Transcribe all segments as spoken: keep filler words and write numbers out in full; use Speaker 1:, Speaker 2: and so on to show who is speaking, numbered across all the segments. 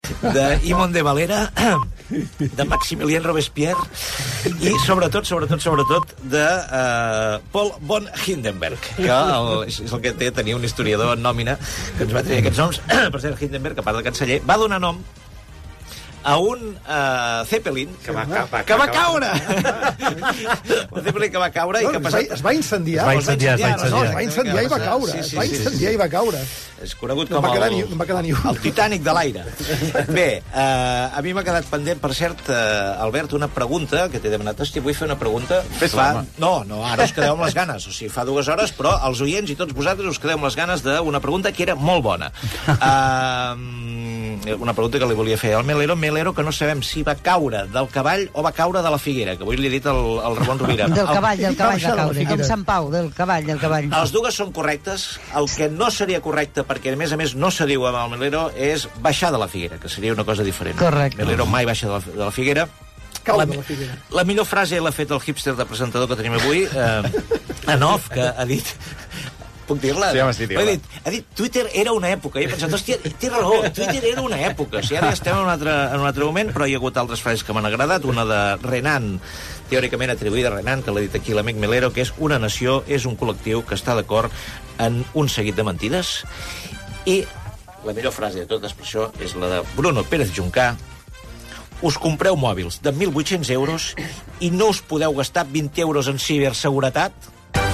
Speaker 1: d'Imon de Valera, de Maximilien Robespierre i sobretot, sobretot, sobretot de uh, Paul von Hindenburg, que el, és el que té tenir un historiador en nòmina que ens va tenir aquests noms. Per cert, Hindenburg, a part de canceller, va donar nom a un uh, Zeppelin que va, que va, que va caure. Un Zeppelin que va caure i que
Speaker 2: no, es va incendiar.
Speaker 3: Es va incendiar, es va incendiar.
Speaker 2: No, es va incendiar i va caure.
Speaker 1: Sí, sí,
Speaker 2: es va
Speaker 1: sí,
Speaker 2: incendiar
Speaker 1: sí.
Speaker 2: i va caure.
Speaker 1: És conegut
Speaker 2: no
Speaker 1: com el,
Speaker 2: ni, no va quedar ni un.
Speaker 1: el Titanic de l'aire. Bé, uh, a mi m'ha quedat pendent, per cert, uh, Albert, una pregunta que t'he demanat. Hosti, vull fer una pregunta.
Speaker 3: Fes-la,
Speaker 1: fa... No, no, ara us quedeu amb les ganes. O sigui, fa dues hores, però els oients i tots vosaltres us quedeu amb les ganes d'una pregunta que era molt bona. Uh, una pregunta que li volia fer al Melero. Melero, que no sabem si va caure del cavall o va caure de la figuera, que avui li he dit al, al Ramon Rovira.
Speaker 4: Del cavall, del cavall va
Speaker 2: Va
Speaker 4: caure, com Sant Pau, del cavall, del cavall.
Speaker 1: Les dues són correctes. El que no seria correcte, perquè a més a més no se diu amb el Melero, és baixar de la figuera, que seria una cosa diferent.
Speaker 4: Correcte.
Speaker 1: Melero mai baixa de la, de la figuera.
Speaker 2: Cau
Speaker 1: La,
Speaker 2: de la figuera.
Speaker 1: la millor frase l'ha fet el hipster de presentador que tenim avui, eh, en off, que ha dit... Puc dir-la?
Speaker 3: Sí, home, sí,
Speaker 1: ha, dit, ha dit, Twitter era una època. I he pensat, hòstia, té raó, Twitter era una època. O sigui, ara ja estem en un, altre, en un altre moment, però hi ha hagut altres frases que m'han agradat. Una de Renan, teòricament atribuïda a Renan, que l'ha dit aquí l'amic Melero, que és una nació, és un col·lectiu que està d'acord en un seguit de mentides. I la millor frase de totes per això és la de Bruno Pérez Juncà. Us compreu mòbils de mil vuit-cents euros i no us podeu gastar vint euros en ciberseguretat?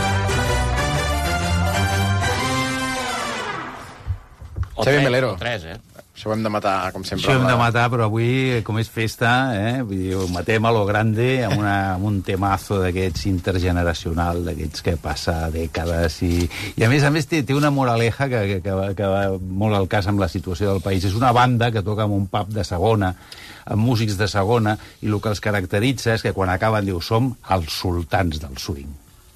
Speaker 1: O
Speaker 3: Xavier
Speaker 1: tres,
Speaker 3: Melero.
Speaker 1: o tres, eh?
Speaker 3: Això ho hem de matar, com sempre.
Speaker 5: Això ho hem de matar, però avui, com és festa, eh, vull dir, ho matem a lo grande amb, una, amb un temazo d'aquests intergeneracional, d'aquests que passa dècades i, i a més a més té, té una moraleja que, que, que, va, que va molt al cas amb la situació del país. És una banda que toca en un pub de segona, amb músics de segona, i el que els caracteritza és que quan acaben diu, som els sultans del swing.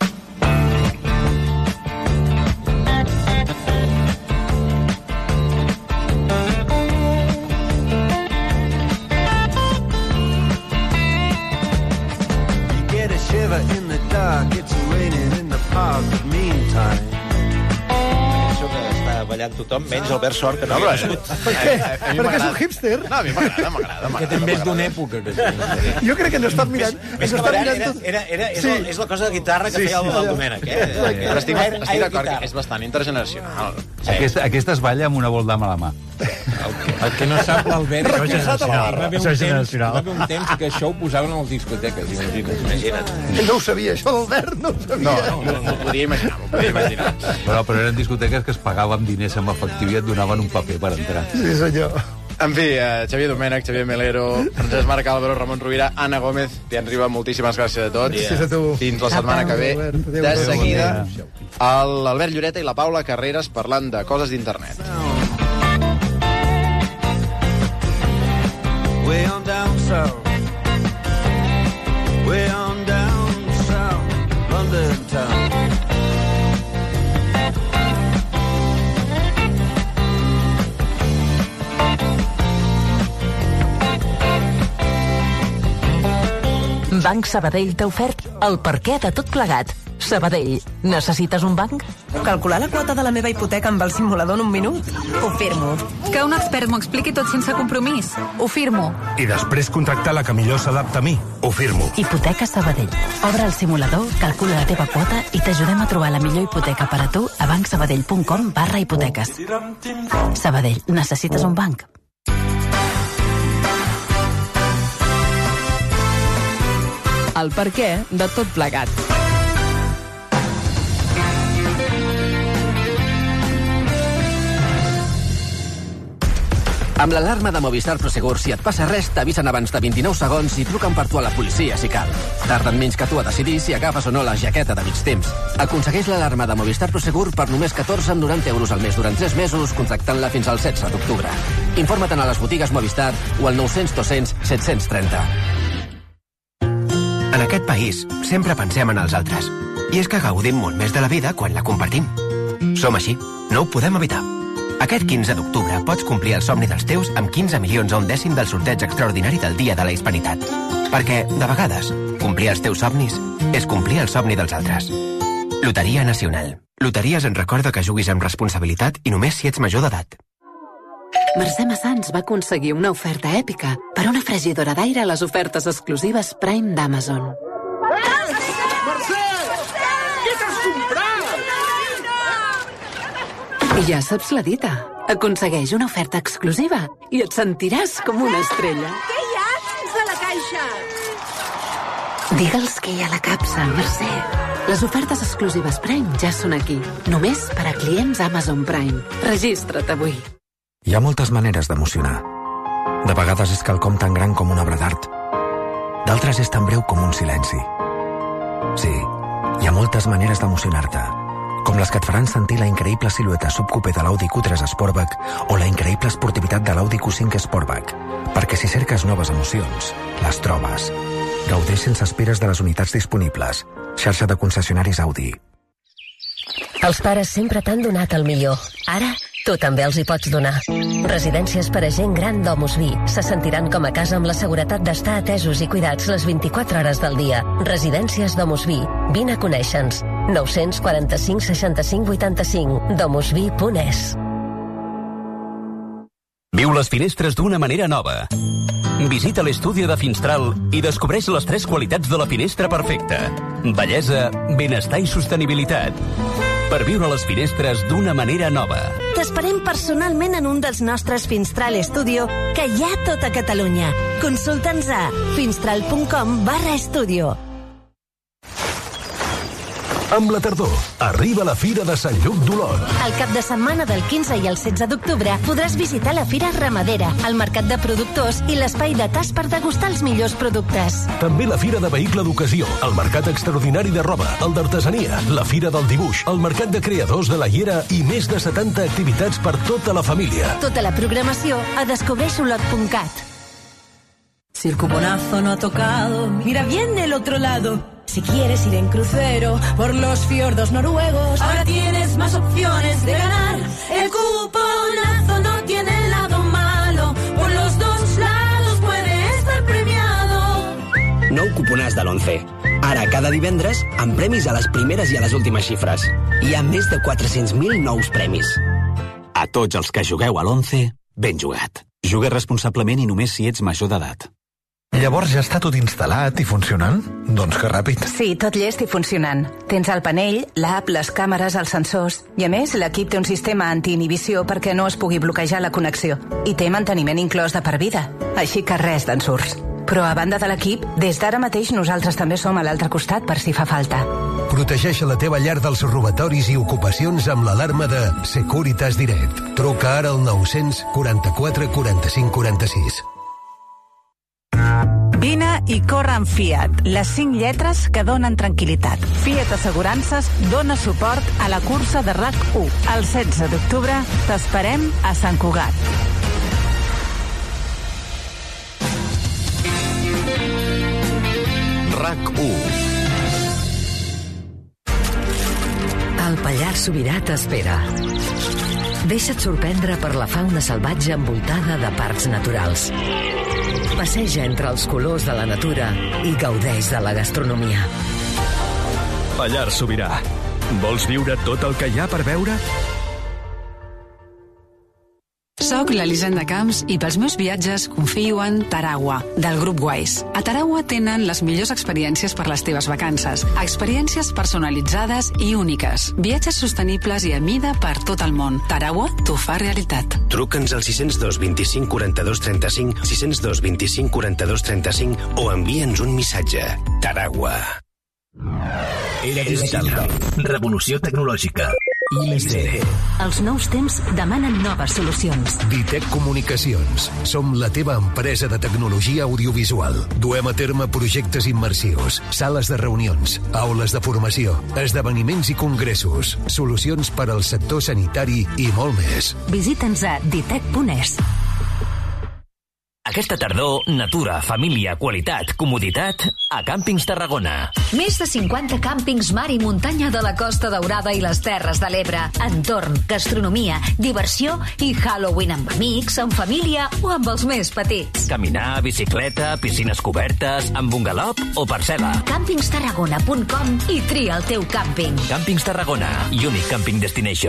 Speaker 6: In the dark, it's raining in the park, but meantime.
Speaker 1: Això que està ballant tothom, menys Albert Sort, que no
Speaker 3: No,
Speaker 1: ha
Speaker 3: però,
Speaker 1: nascut.
Speaker 2: Per què? Perquè és un hipster?
Speaker 3: No, a mi m'agrada, m'agrada.
Speaker 7: Que té més d'una època. Que sí.
Speaker 2: Jo crec que no estat mirant...
Speaker 1: Més
Speaker 2: no
Speaker 1: que
Speaker 2: estat
Speaker 1: ballant,
Speaker 2: mirant
Speaker 1: era,
Speaker 2: tot.
Speaker 1: era, era, és,
Speaker 2: Sí.
Speaker 1: la, és la cosa de guitarra que
Speaker 2: Sí,
Speaker 1: feia el,
Speaker 2: sí,
Speaker 1: el
Speaker 2: sí.
Speaker 1: Domènec, eh?
Speaker 3: Però estic,
Speaker 1: Air-
Speaker 3: estic
Speaker 1: air
Speaker 3: d'acord
Speaker 1: guitar.
Speaker 3: que és bastant intergeneracional.
Speaker 1: Sí.
Speaker 5: Aquesta, aquesta es balla amb una voldama a la mà.
Speaker 7: El que no sap l'Albert...
Speaker 2: Recolzat a la
Speaker 7: Hi
Speaker 2: barra.
Speaker 7: va haver un
Speaker 5: Això és
Speaker 7: temps, hi
Speaker 5: generacional.
Speaker 7: va haver un temps que això ho posaven a les discoteques, imagina't.
Speaker 1: Imagina't.
Speaker 2: Ell no ho sabia, això d'Albert no ho
Speaker 3: No,
Speaker 2: sabia.
Speaker 3: no, no, m'ho podia imaginar, m'ho podia imaginar.
Speaker 5: Però, però eren discoteques que es pagaven diners amb efectiu i et donaven un paper per entrar.
Speaker 2: Sí, senyor.
Speaker 3: En fi, eh, Xavier Domènech, Xavier Melero, Francesc Marc Álvaro, Ramon Rovira, Anna Gómez, Tian Riba, moltíssimes gràcies a tots.
Speaker 2: Gràcies a tu.
Speaker 3: Fins la setmana que ve.
Speaker 2: Albert, adéu,
Speaker 3: De
Speaker 2: adéu.
Speaker 3: seguida, l'Albert Lloreta i la Paula Carreras parlant de coses d'internet.
Speaker 6: Way on down south. Way on down south. London town.
Speaker 8: Banc Sabadell t'ha ofert el perquè de tot plegat. Sabadell, necessites un banc?
Speaker 9: Calcular la quota de la meva hipoteca amb el simulador en un minut? Ho firmo.
Speaker 10: Que un expert m'ho expliqui tot sense compromís. Ho firmo.
Speaker 11: I després contractar la que millor s'adapta a mi. Ho firmo.
Speaker 8: Hipoteca Sabadell. Obre el simulador, calcula la teva quota i t'ajudem a trobar la millor hipoteca per a tu a bancsabadell.com barra hipoteques. Sabadell, necessites un banc?
Speaker 9: El perquè de tot plegat.
Speaker 12: Amb l'alarma de Movistar Prosegur, si et passa res, t'avisen abans de vint-i-nou segons i truquen per tu a la policia, si cal. Tarden menys que tu a decidir si agafes o no la jaqueta de mig temps. Aconsegueix l'alarma de Movistar Prosegur per només catorze coma noranta euros al mes durant tres mesos, contractant-la fins al setze d'octubre. Informa't a les botigues Movistar o al nou cents dos cents set cents trenta.
Speaker 13: En aquest país sempre pensem en els altres. I és que gaudim molt més de la vida quan la compartim. Som així, no ho podem evitar. Aquest quinze d'octubre pots complir el somni dels teus amb quinze milions a un dècim del sorteig extraordinari del Dia de la Hispanitat. Perquè, de vegades, complir els teus somnis és complir el somni dels altres. Loteria Nacional. Loteries en recorda que juguis amb responsabilitat i només si ets major d'edat.
Speaker 14: Mercè Massans va aconseguir una oferta èpica per una fregidora d'aire a les ofertes exclusives Prime d'Amazon.
Speaker 15: Mercè! Què t'has comprat?
Speaker 14: I ja saps la dita. Aconsegueix una oferta exclusiva i et sentiràs com una estrella.
Speaker 15: Què hi ha dins de la caixa?
Speaker 14: Digue'ls què hi ha a la capsa, Mercè. Les ofertes exclusives Prime ja són aquí. Només per a clients Amazon Prime. Registra't avui.
Speaker 16: Hi ha moltes maneres d'emocionar. De vegades és quelcom tan gran com una obra d'art. D'altres és tan breu com un silenci. Sí, hi ha moltes maneres d'emocionar-te, com les que et faran sentir la increïble silueta subcoupé de l'Audi Q tres Sportback o la increïble esportivitat de l'Audi Q cinc Sportback. Perquè si cerques noves emocions, les trobes. Gaudeix sense esperes de les unitats disponibles. Xarxa de concessionaris Audi.
Speaker 17: Els pares sempre t'han donat el millor. Ara, tu també els hi pots donar. Residències per a gent gran Domus Vi. Se sentiran com a casa amb la seguretat d'estar atesos i cuidats les vint-i-quatre hores del dia. Residències Domus Vi. Vine a conèixer-nos. nou quatre cinc, seixanta-cinc, vuitanta-cinc. domusvi punt es.
Speaker 18: Viu les finestres d'una manera nova. Visita l'estudi de Finstral i descobreix les tres qualitats de la finestra perfecta. Bellesa, benestar i sostenibilitat. Per viure les finestres d'una manera nova.
Speaker 19: T'esperem personalment en un dels nostres Finstral Studio que hi ha a tota Catalunya. Consulta'ns a finstral punt com barra estudio.
Speaker 11: Amb la tardor, arriba la Fira de Sant Lluc d'Olot.
Speaker 19: El cap de setmana del quinze i el setze d'octubre podràs visitar la Fira Ramadera, el mercat de productors i l'espai de tas per degustar els millors productes.
Speaker 11: També la Fira de Vehicle d'Ocasió, el mercat extraordinari de roba, el d'artesania, la Fira del Dibuix, el mercat de creadors de la Hiera i més de setanta activitats per tota la família.
Speaker 19: Tota la programació a descobreix olot punt cat.
Speaker 20: Si el cuponazo no ha tocado, mira bien del otro lado. Si quieres ir en crucero por los fiordos noruegos, ahora tienes más opciones de ganar. El cuponazo no tiene el lado malo, por los dos lados puede estar premiado.
Speaker 21: Nou cuponàs de l'once. Ara, cada divendres, amb premis a les primeres i a les últimes xifres. Hi ha més de quatre-cents mil nous premis.
Speaker 22: A tots els que jugueu a l'once, ben jugat. Juga responsablement i només si ets major d'edat.
Speaker 23: Llavors ja està tot instal·lat i funcionant? Doncs que ràpid.
Speaker 24: Sí, tot llest i funcionant. Tens el panell, l'app, les càmeres, els sensors. I a més, l'equip té un sistema antiinhibició perquè no es pugui bloquejar la connexió. I té manteniment inclòs de per vida. Així que res d'ensurts. Però a banda de l'equip, des d'ara mateix nosaltres també som a l'altre costat per si fa falta.
Speaker 11: Protegeix la teva llar dels robatoris i ocupacions amb l'alarma de Securitas Direct. Truca ara al nou-cents quaranta-quatre quaranta-cinc quaranta-sis.
Speaker 25: Vine i corre amb Fiat, les cinc lletres que donen tranquil·litat. Fiat Assegurances dona suport a la cursa de RAC u. El setze d'octubre t'esperem a Sant Cugat.
Speaker 26: RAC u.
Speaker 27: El Pallars Sobirà t'espera. Deixa't sorprendre per la fauna salvatge envoltada de parcs naturals. Passeja entre els colors de la natura i gaudeix de la gastronomia.
Speaker 28: Pallars Sobirà. Vols viure tot el que hi ha per veure?
Speaker 29: Soc l'Elisenda Camps i pels meus viatges confio en Taragua, del grup Wise. A Taragua tenen les millors experiències per les teves vacances. Experiències personalitzades i úniques. Viatges sostenibles i a mida per tot el món. Taragua t'ho fa realitat.
Speaker 30: Truca'ns al sis zero dos, vint-i-cinc, quaranta-dos, trenta-cinc, sis zero dos, vint-i-cinc, quaranta-dos, trenta-cinc o envia'ns un missatge. Taragua.
Speaker 31: Era digital. Revolució tecnològica. I més D.
Speaker 19: Els nous temps demanen noves solucions.
Speaker 11: Ditec Comunicacions. Som la teva empresa de tecnologia audiovisual. Duem a terme projectes immersius, sales de reunions, aules de formació, esdeveniments i congressos, solucions per al sector sanitari i molt més.
Speaker 19: Visita'ns a ditec punt es.
Speaker 31: Aquesta tardor, natura, família, qualitat, comoditat a Càmpings Tarragona.
Speaker 32: Més de cinquanta càmpings mar i muntanya de la Costa Daurada i les Terres de l'Ebre. Entorn, gastronomia, diversió i Halloween amb amics, en família o amb els més petits.
Speaker 31: Caminar, bicicleta, piscines cobertes, amb bungalop o parcel·la.
Speaker 32: càmpings tarragona punt com i tria el teu càmping.
Speaker 31: Càmpings Tarragona, Unique Camping Destination.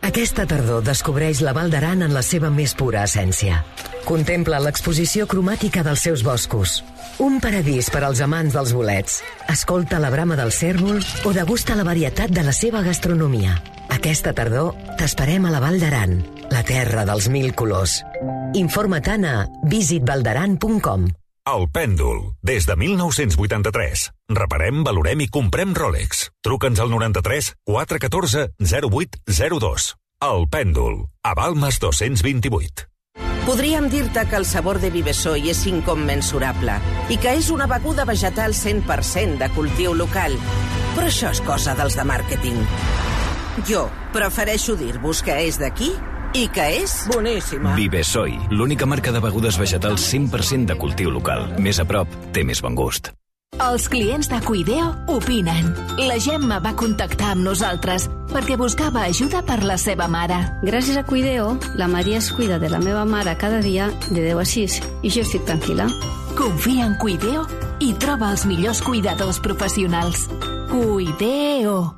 Speaker 27: Aquesta tardor descobreix la Val d'Aran en la seva més pura essència. Contempla l'exposició cromàtica dels seus boscos. Un paradís per als amants dels bolets. Escolta la brama del cérvol o degusta la varietat de la seva gastronomia. Aquesta tardor t'esperem a la Val d'Aran, la terra dels mil colors. Informa't-en a visit valdaran punt com.
Speaker 1: El Pèndol, des de mil nou-cents vuitanta-tres. Reparem, valorem i comprem Rolex. Truca'ns al noranta-tres quatre un quatre zero vuit zero dos. El Pèndol, a Balmes dos-cents vint-i-vuit.
Speaker 2: Podríem dir-te que el sabor de Vivesoy és incommensurable i que és una beguda vegetal cent per cent de cultiu local. Però això és cosa dels de màrqueting. Jo prefereixo dir-vos que és d'aquí i que és boníssima.
Speaker 28: Vivesoy, l'única marca de begudes vegetals cent per cent de cultiu local. Més a prop, té més bon gust.
Speaker 32: Els clients de Cuideo opinen. La Gemma va contactar amb nosaltres perquè buscava ajuda per la seva mare.
Speaker 3: Gràcies a Cuideo, la Maria es cuida de la meva mare cada dia de deu a sis i jo estic tranquil·la.
Speaker 32: Confia en Cuideo i troba els millors cuidadors professionals. Cuideo.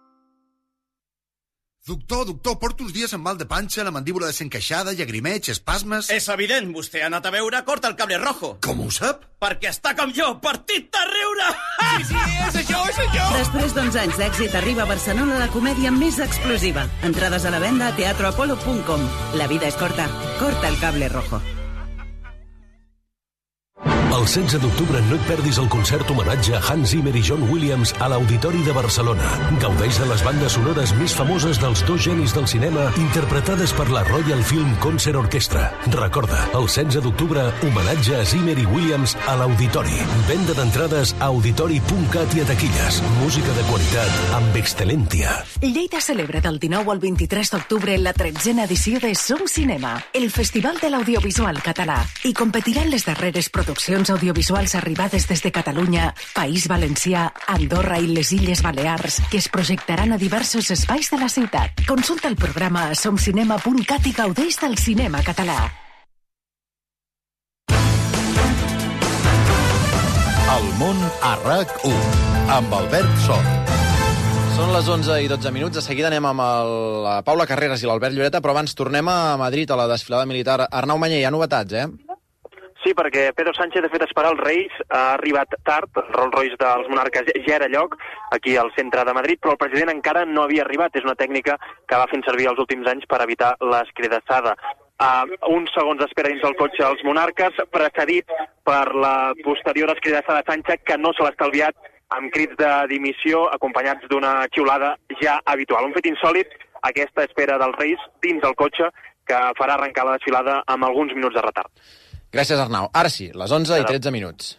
Speaker 4: Doctor, doctor, porto uns dies amb mal de panxa, la mandíbula desencaixada, llagrimeig, espasmes...
Speaker 5: És evident, vostè ha anat a veure Corta el cable rojo.
Speaker 4: Com ho sap?
Speaker 5: Perquè està com jo, partit de riure!
Speaker 4: Sí, sí, és això, és això!
Speaker 6: Després d'onze anys d'èxit arriba a Barcelona la comèdia més explosiva. Entrades a la venda a teatro apolo punt com. La vida és corta. Corta el cable rojo.
Speaker 11: El setze d'octubre no et perdis el concert homenatge a Hans Zimmer i John Williams a l'Auditori de Barcelona. Gaudeix de les bandes sonores més famoses dels dos genis del cinema interpretades per la Royal Film Concert Orchestra. Recorda, el setze d'octubre, homenatge a Zimmer i Williams a l'Auditori. Venda d'entrades a auditori punt cat i a taquilles. Música de qualitat amb excel·lència.
Speaker 32: Lleida celebra del dinou al vint-i-tres d'octubre la tretzena edició de Som Cinema, el festival de l'audiovisual català, i competiran les darreres produccions audiovisuals arribades des de Catalunya, País Valencià, Andorra i les Illes Balears, que es projectaran a diversos espais de la ciutat. Consulta el programa a somcinema punt cat i gaudeix del cinema català.
Speaker 7: El món a RAC u, amb Albert Sort.
Speaker 8: Són les onze i dotze minuts. De seguida anem amb el, la Paula Carreras i l'Albert Lloreta, però abans tornem a Madrid, a la desfilada militar. Arnau Mañé, hi ha novetats, eh?
Speaker 9: Sí, perquè Pedro Sánchez ha fet esperar els Reis, ha arribat tard, el Rolls Royce dels monarques ja era lloc, aquí al centre de Madrid, però el president encara no havia arribat. És una tècnica que va fent servir els últims anys per evitar l'escridassada. Uh, uns segons d'espera dins del cotxe els monarques, precedit per la posterior escridassada de Sánchez, que no se l'ha estalviat, amb crits de dimissió acompanyats d'una xiulada ja habitual. Un fet insòlit, aquesta espera dels Reis dins del cotxe, que farà arrencar la desfilada amb alguns minuts de retard.
Speaker 8: Gràcies, Arnau. Ara sí, les onze i tretze minuts.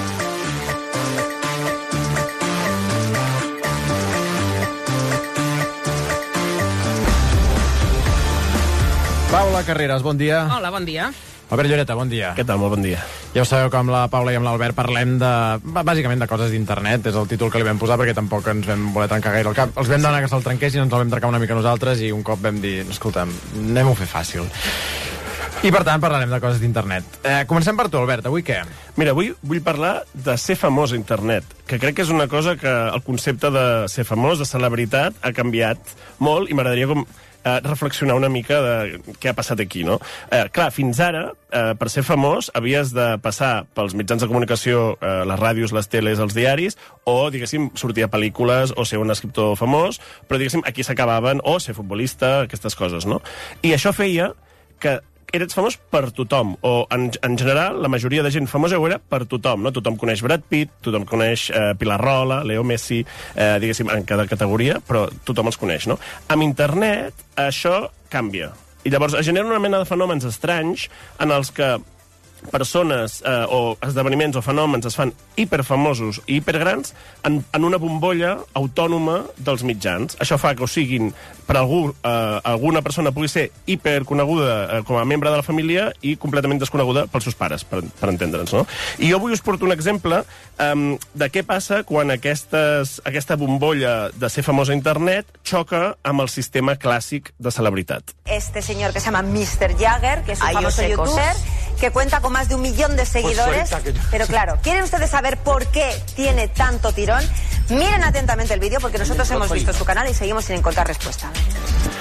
Speaker 8: Paula Carreras, bon dia.
Speaker 10: Hola, bon dia.
Speaker 8: Albert Lloreta, bon dia.
Speaker 12: Què tal? Molt bon dia.
Speaker 8: Ja ho sabeu que amb la Paula i amb l'Albert parlem de, bàsicament de coses d'internet, és el títol que li vam posar perquè tampoc ens vam voler trencar gaire el cap. Els vam demanar que se'l trenquessin, ens el vam trencar una mica nosaltres i un cop vam dir, escolta'm, anem-ho a fer fàcil. I per tant parlarem de coses d'internet. Eh, comencem per tu, Albert, avui què?
Speaker 12: Mira, avui vull parlar de ser famós a internet, que crec que és una cosa que el concepte de ser famós, de celebritat, ha canviat molt i m'agradaria com eh, reflexionar una mica de què ha passat aquí, no? Eh, clar, fins ara, eh, per ser famós, havies de passar pels mitjans de comunicació, eh, les ràdios, les teles, els diaris, o, diguéssim, sortir a pel·lícules o ser un escriptor famós, però, diguéssim, aquí s'acabaven, o ser futbolista, aquestes coses, no? I això feia que eres famós per tothom, o en, en general la majoria de gent famosa ho era per tothom, no? Tothom coneix Brad Pitt, tothom coneix eh, Pilar Rola, Leo Messi, eh, diguéssim, en cada categoria, però tothom els coneix, no? Amb internet això canvia, i llavors es genera una mena de fenòmens estranys en els que persones eh, o esdeveniments o fenòmens es fan hiperfamosos i hipergrans en, en una bombolla autònoma dels mitjans. Això fa que ho siguin per algú, eh, alguna persona pugui ser hiperconeguda eh, com a membre de la família i completament desconeguda pels seus pares, per, per entendre'ns, no? I jo vull us portar un exemple eh, de què passa quan aquestes, aquesta bombolla de ser famós a internet xoca amb el sistema clàssic de celebritat.
Speaker 26: Este señor que se llama mister Jagger, que es un
Speaker 33: Ay,
Speaker 26: famoso youtuber, que cuenta con más de un millón de seguidores. Pues yo... Pero claro, ¿quieren ustedes saber por qué tiene tanto tirón? Miren atentamente el vídeo, porque nosotros hemos visto su canal y seguimos sin encontrar respuesta.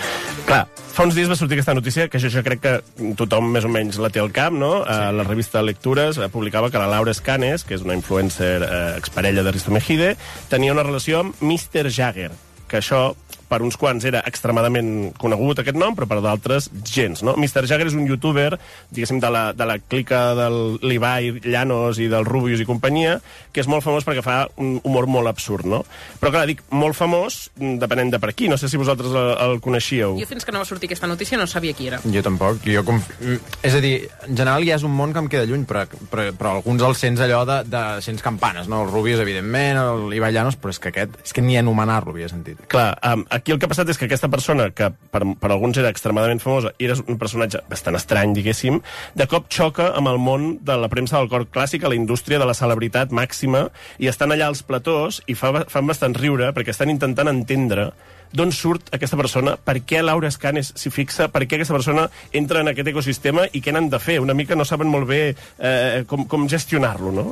Speaker 12: Clar, fa uns dies va sortir aquesta notícia, que jo, jo crec que tothom més o menys la té al cap, no? Sí. Uh, la revista Lectures uh, publicava que la Laura Escanes, que és una influencer uh, exparella de Risto Mejide, tenia una relació amb mister Jagger, que això per uns quants era extremadament conegut aquest nom, però per d'altres gens, no? mister Jagger és un youtuber, diguéssim, de la, de la clica del Levi Llanos i del Rubius i companyia, que és molt famós perquè fa un humor molt absurd, no? Però clar, dic molt famós, depenent de per qui, no sé si vosaltres el, el coneixíeu.
Speaker 10: Jo fins que no va sortir aquesta notícia no sabia qui era.
Speaker 8: Jo tampoc, jo conf... és a dir, en general ja és un món que em queda lluny, però, però, però alguns els sents allò de, de sents campanes, no? El Rubius, evidentment, el Levi Llanos, però és que aquest, és que ni anomenar-lo havia sentit.
Speaker 12: Clar, um, aquí el que ha passat és que aquesta persona, que per, per alguns era extremadament famosa i era un personatge bastant estrany, diguéssim, de cop xoca amb el món de la premsa del cor clàssic, a la indústria de la celebritat màxima, i estan allà als platós i fa, fan bastant riure perquè estan intentant entendre d'on surt aquesta persona, per què Laura Escanes s'hi fixa, per què aquesta persona entra en aquest ecosistema i què n'han de fer. Una mica no saben molt bé eh, com, com gestionar-lo, no?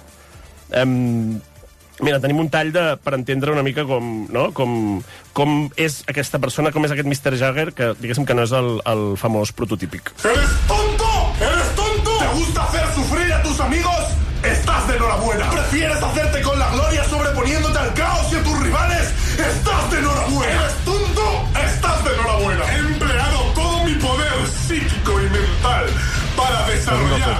Speaker 12: Um, Mira, tenim un tall de, per entendre una mica com, no? com, com és aquesta persona, com és aquest mister Jagger, que diguéssim que no és el, el famós prototípic.
Speaker 13: ¿Eres tonto? ¿Eres tonto? ¿Te gusta hacer sufrir a tus amigos? Estás de enhorabuena. ¿Prefieres hacerte con la gloria sobreponiéndote al caos y a tus rivales? Estás de enhorabuena. ¿Eres tonto? Estás de enhorabuena. He empleado todo mi poder psíquico y mental para desarrollar...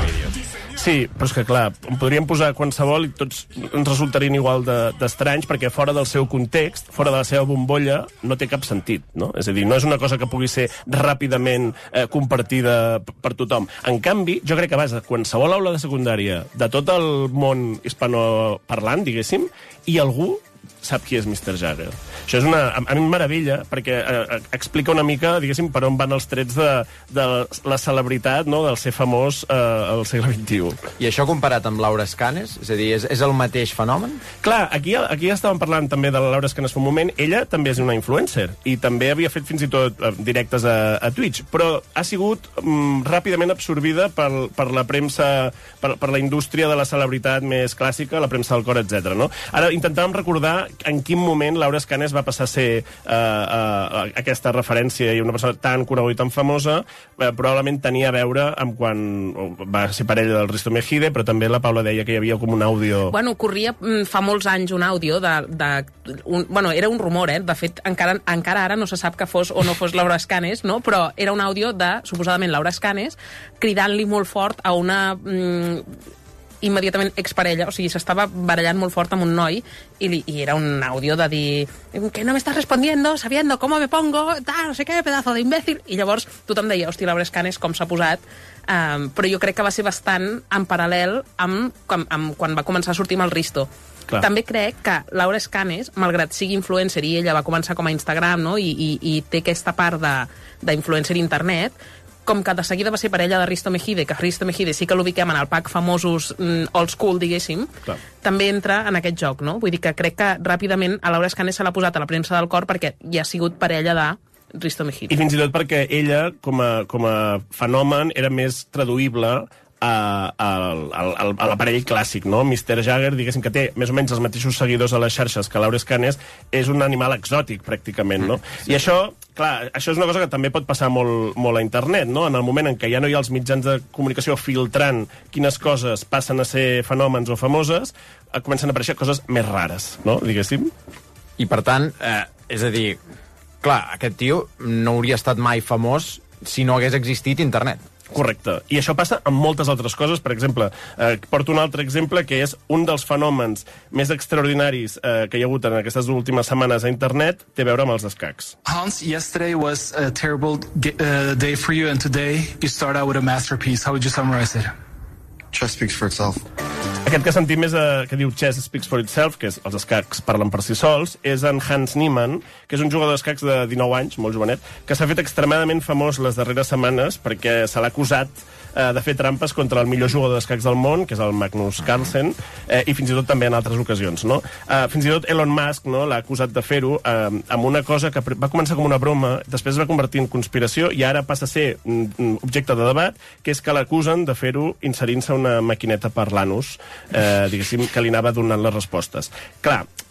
Speaker 12: Sí, però és que, clar, en podríem posar qualsevol i tots ens resultarien igual d'estranys, de, perquè fora del seu context, fora de la seva bombolla, no té cap sentit, no? És a dir, no és una cosa que pugui ser ràpidament eh, compartida per tothom. En canvi, jo crec que vas a qualsevol aula de secundària de tot el món hispanoparlant, diguéssim, i algú sap qui és mister Jagger. Això és una... A, a mi em meravella, perquè eh, explica una mica, diguéssim, per on van els trets de, de la celebritat, no?, del ser famós eh, al segle vint-i-u.
Speaker 8: I això comparat amb Laura Escanes? És a dir, és, és el mateix fenomen?
Speaker 12: Clar, aquí, aquí ja estàvem parlant també de la Laura Escanes fa un moment. Ella també és una influencer, i també havia fet fins i tot eh, directes a, a Twitch, però ha sigut mm, ràpidament absorbida per, per la premsa, per, per la indústria de la celebritat més clàssica, la premsa del cor, etcètera. No? Ara intentàvem recordar en quin moment Laura Escanes va passar a ser uh, uh, aquesta referència i una persona tan coneguda i tan famosa, uh, probablement tenia a veure amb quan va ser parella del Risto Mejide, però també la Paula deia que hi havia com un àudio...
Speaker 10: Bueno, corria fa molts anys un àudio de... de un, bueno, era un rumor, eh? De fet, encara, encara ara no se sap que fos o no fos Laura Escanes, no? Però era un àudio de, suposadament, Laura Escanes cridant-li molt fort a una... Mm, immediatament exparella, o sigui, s'estava barallant molt fort amb un noi i, li, i era un àudio de dir que no me estás respondiendo, sabiendo cómo me pongo, tal, no sé què, pedazo d'imbècil, i llavors tothom deia, hosti, Laura Escanes com s'ha posat, um, però jo crec que va ser bastant en paral·lel amb, amb, amb quan va començar a sortir amb el Risto. Clar. També crec que Laura Escanes, malgrat sigui influencer i ella va començar com a Instagram, no?, i, i, i té aquesta part d'influencer internet, com que de seguida va ser parella de Risto Mejide, que Risto Mejide sí que l'ubiquem en el pack famosos mm, old school, diguéssim, clar, també entra en aquest joc, no? Vull dir que crec que ràpidament a Laura Escanes se l'ha posat a la premsa del cor perquè ja ha sigut parella de Risto Mejide.
Speaker 12: I fins i tot perquè ella, com a, com a fenomen, era més traduïble a, a, a, a l'aparell clàssic, no? mister Jagger, diguéssim, que té més o menys els mateixos seguidors a les xarxes que Laura Escanes, és un animal exòtic, pràcticament, no? Mm, sí. I això, clar, això és una cosa que també pot passar molt, molt a internet, no? En el moment en què ja no hi ha els mitjans de comunicació filtrant quines coses passen a ser fenòmens o famoses, comencen a aparèixer coses més rares, no? Diguéssim.
Speaker 8: I, per tant, eh, és a dir, clar, aquest tio no hauria estat mai famós si no hagués existit internet.
Speaker 12: Correcte. I això passa amb moltes altres coses. Per exemple, eh, porto un altre exemple, que és un dels fenòmens més extraordinaris eh, que hi ha hagut en aquestes últimes setmanes a internet, té a veure amb els escacs.
Speaker 14: Hans, yesterday was a terrible uh, day for you, and today you start out with a masterpiece. How would you summarize it?
Speaker 15: Chess speaks for itself.
Speaker 12: Aquest que sentim més, eh, que diu Chess speaks for itself, que és els escacs parlen per si sols, és en Hans Niemann, que és un jugador d'escacs de dinou anys, molt jovenet, que s'ha fet extremadament famós les darreres setmanes perquè se l'ha acusat eh, de fer trampes contra el millor jugador d'escacs del món, que és el Magnus Carlsen, eh, i fins i tot també en altres ocasions, no? Eh, fins i tot Elon Musk, no, l'ha acusat de fer-ho eh, amb una cosa que va començar com una broma, després es va convertir en conspiració i ara passa a ser mm, objecte de debat, que és que l'acusen de fer-ho inserint-se una maquineta per l'anus, eh, diguéssim, que li anava donant les respostes. Clar, eh,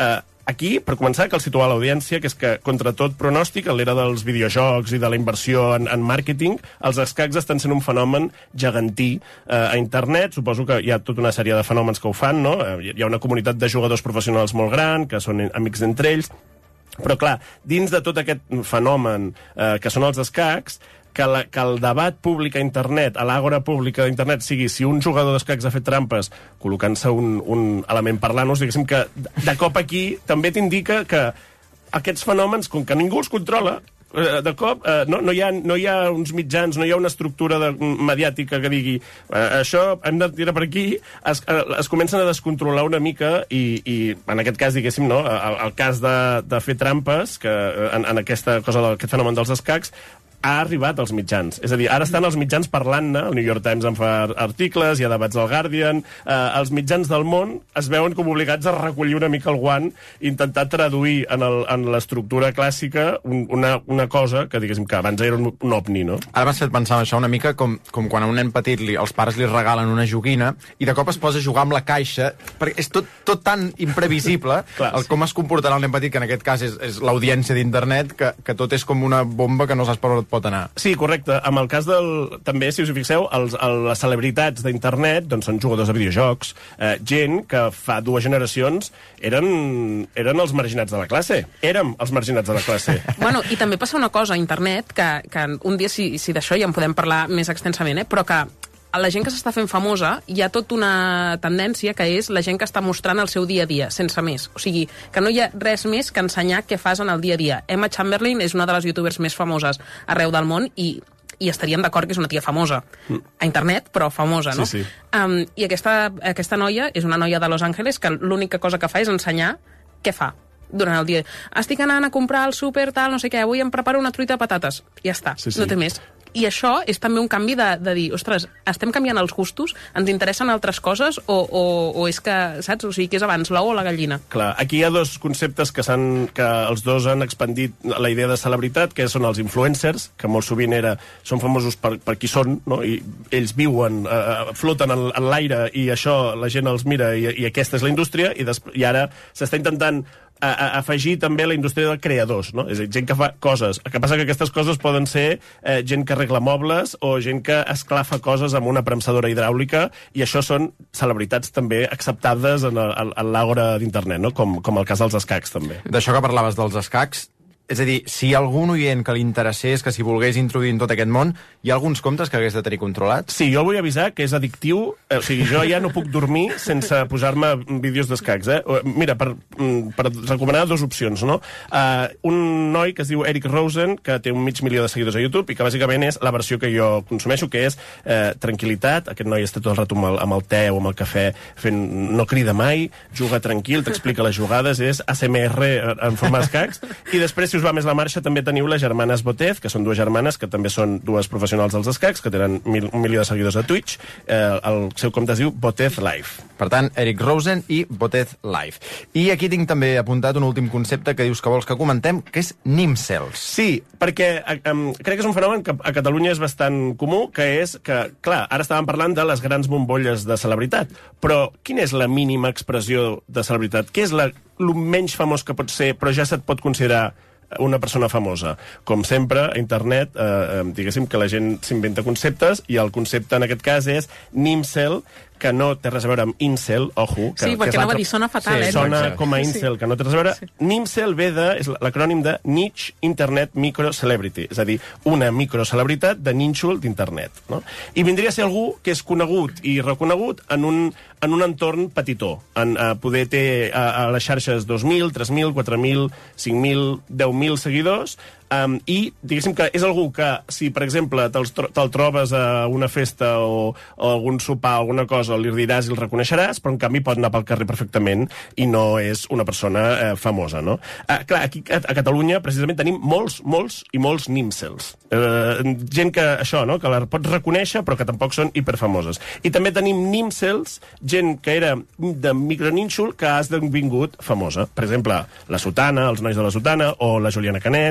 Speaker 12: aquí, per començar, cal situar l'audiència, que és que, contra tot pronòstic, en l'era dels videojocs i de la inversió en, en màrqueting, els escacs estan sent un fenomen gegantí eh, a internet. Suposo que hi ha tota una sèrie de fenòmens que ho fan, no? Hi ha una comunitat de jugadors professionals molt gran, que són amics d'entre ells, però, clar, dins de tot aquest fenomen eh, que són els escacs, que, la, que el debat públic a internet, a l'àgora pública d'internet, sigui si un jugador d'escacs ha fet trampes col·locant-se un, un element parlant-nos, diguéssim que de cop aquí també t'indica que aquests fenòmens, com que ningú els controla, de cop eh, no, no, hi ha, no hi ha uns mitjans, no hi ha una estructura de, mediàtica que digui eh, això hem de tirar per aquí, es, eh, es comencen a descontrolar una mica i, i en aquest cas, diguéssim, no, el, el cas de, de fer trampes, que en, en aquesta cosa, aquest fenomen dels escacs, ha arribat als mitjans. És a dir, ara estan els mitjans parlant-ne, el New York Times en fa articles, hi ha debats del Guardian, eh, els mitjans del món es veuen com obligats a recollir una mica el guant i intentar traduir en, el, en l'estructura clàssica un, una, una cosa que, diguéssim, que abans era un, un ovni, no?
Speaker 8: Ara m'has fet pensar en això una mica com, com quan a un nen petit li, els pares li regalen una joguina i de cop es posa a jugar amb la caixa, perquè és tot, tot tan imprevisible el com es comportarà el nen petit, que en aquest cas és, és l'audiència d'internet, que, que tot és com una bomba que no saps per on et pot anar.
Speaker 12: Sí, correcte. Amb el cas del... També, si us hi fixeu, els, el, les celebritats d'internet doncs són jugadors de videojocs, eh, gent que fa dues generacions eren, eren els marginats de la classe. Érem els marginats de la classe.
Speaker 10: Bueno, i també passa una cosa a internet, que, que un dia, si, si d'això ja en podem parlar més extensament, eh, però que la gent que s'està fent famosa, hi ha tota una tendència que és la gent que està mostrant el seu dia a dia, sense més. O sigui, que no hi ha res més que ensenyar què fas en el dia a dia. Emma Chamberlain és una de les youtubers més famoses arreu del món i, i estaríem d'acord que és una tia famosa. A internet, però famosa, no?
Speaker 12: Sí, sí.
Speaker 10: Um, I aquesta, aquesta noia és una noia de Los Angeles que l'única cosa que fa és ensenyar què fa durant el dia. Estic anant a comprar al súper, tal, no sé què, avui em preparo una truita de patates. Ja està, sí, sí. No té més. I això és també un canvi de, de dir, ostres, estem canviant els gustos, ens interessen altres coses, o, o, o és que, saps? O sigui, que és abans l'ou o la gallina?
Speaker 12: Clar, aquí hi ha dos conceptes que, s'han, que els dos han expandit la idea de celebritat, que són els influencers, que molt sovint era, són famosos per, per qui són, no? I ells viuen, eh, floten en, en l'aire, i això la gent els mira, i, i aquesta és la indústria, i, i ara s'està intentant a, a afegir també la indústria de creadors, no? És a dir, gent que fa coses. El que passa que aquestes coses poden ser eh, gent que arregla mobles o gent que esclafa coses amb una premsadora hidràulica, i això són celebritats també acceptades en, en, en l'àgora d'internet, no? Com, com el cas dels escacs, també.
Speaker 8: D'això que parlaves dels escacs, és a dir, si hi ha algun oient que li interessés, que si volgués introduir en tot aquest món, hi ha alguns comptes que hagués de tenir controlats?
Speaker 12: Sí, jo vull avisar que és addictiu. O sigui, jo ja no puc dormir sense posar-me vídeos d'escacs, eh? Mira, per, per recomanar dues opcions, no? Uh, un noi que es diu Eric Rosen, que té un mig milió de seguidors a YouTube i que bàsicament és la versió que jo consumeixo, que és eh, tranquil·litat. Aquest noi està tot el rato amb el, amb el te o amb el cafè fent... no crida mai, juga tranquil, t'explica les jugades, és A S M R en forma d'escacs. I després, si us va més la marxa, també teniu les germanes Botez, que són dues germanes que també són dues professionals dels escacs, que tenen mil, un milió de seguidors a Twitch. Eh, el seu compte es diu Botez Live.
Speaker 8: Per tant, Eric Rosen i Botez Live. I aquí tinc també apuntat un últim concepte que dius que vols que comentem, que és Nimcels.
Speaker 12: Sí, perquè um, crec que és un fenomen que a Catalunya és bastant comú, que és que, clar, ara estàvem parlant de les grans bombolles de celebritat, però quina és la mínima expressió de celebritat? Què és la, el menys famós que pot ser, però ja se't pot considerar una persona famosa? Com sempre, a internet, eh, diguéssim que la gent s'inventa conceptes, i el concepte en aquest cas és Nimcel, que no té res a veure amb incel, ojo. Que,
Speaker 10: sí, perquè
Speaker 12: que
Speaker 10: anava a dir, sona fatal,
Speaker 12: sí,
Speaker 10: eh?
Speaker 12: Sona com a incel, sí. Que no té res a veure. Sí. Nimcel ve de, és l'acrònim de Niche Internet Micro Celebrity, és a dir, una microcelebritat de nínxol d'internet, no? I vindria a ser algú que és conegut i reconegut en un, en un entorn petitó. En, a poder té a, a les xarxes dos mil, tres mil, quatre mil, cinc mil, deu mil seguidors, Um, i diguéssim que és algú que, si per exemple te'l tro te trobes a una festa o, o algun sopar o alguna cosa, li diràs i el reconeixeràs, però en canvi pot anar pel carrer perfectament i no és una persona eh, famosa, no? Uh, clar, aquí a, a Catalunya precisament tenim molts, molts i molts Nimcels. Uh, gent que, això, no?, que la pots reconèixer però que tampoc són hiperfamoses. I també tenim Nimcels, gent que era de micronínxol que ha esdevingut famosa. Per exemple, la Sotana, els nois de la Sotana, o la Juliana Canet, o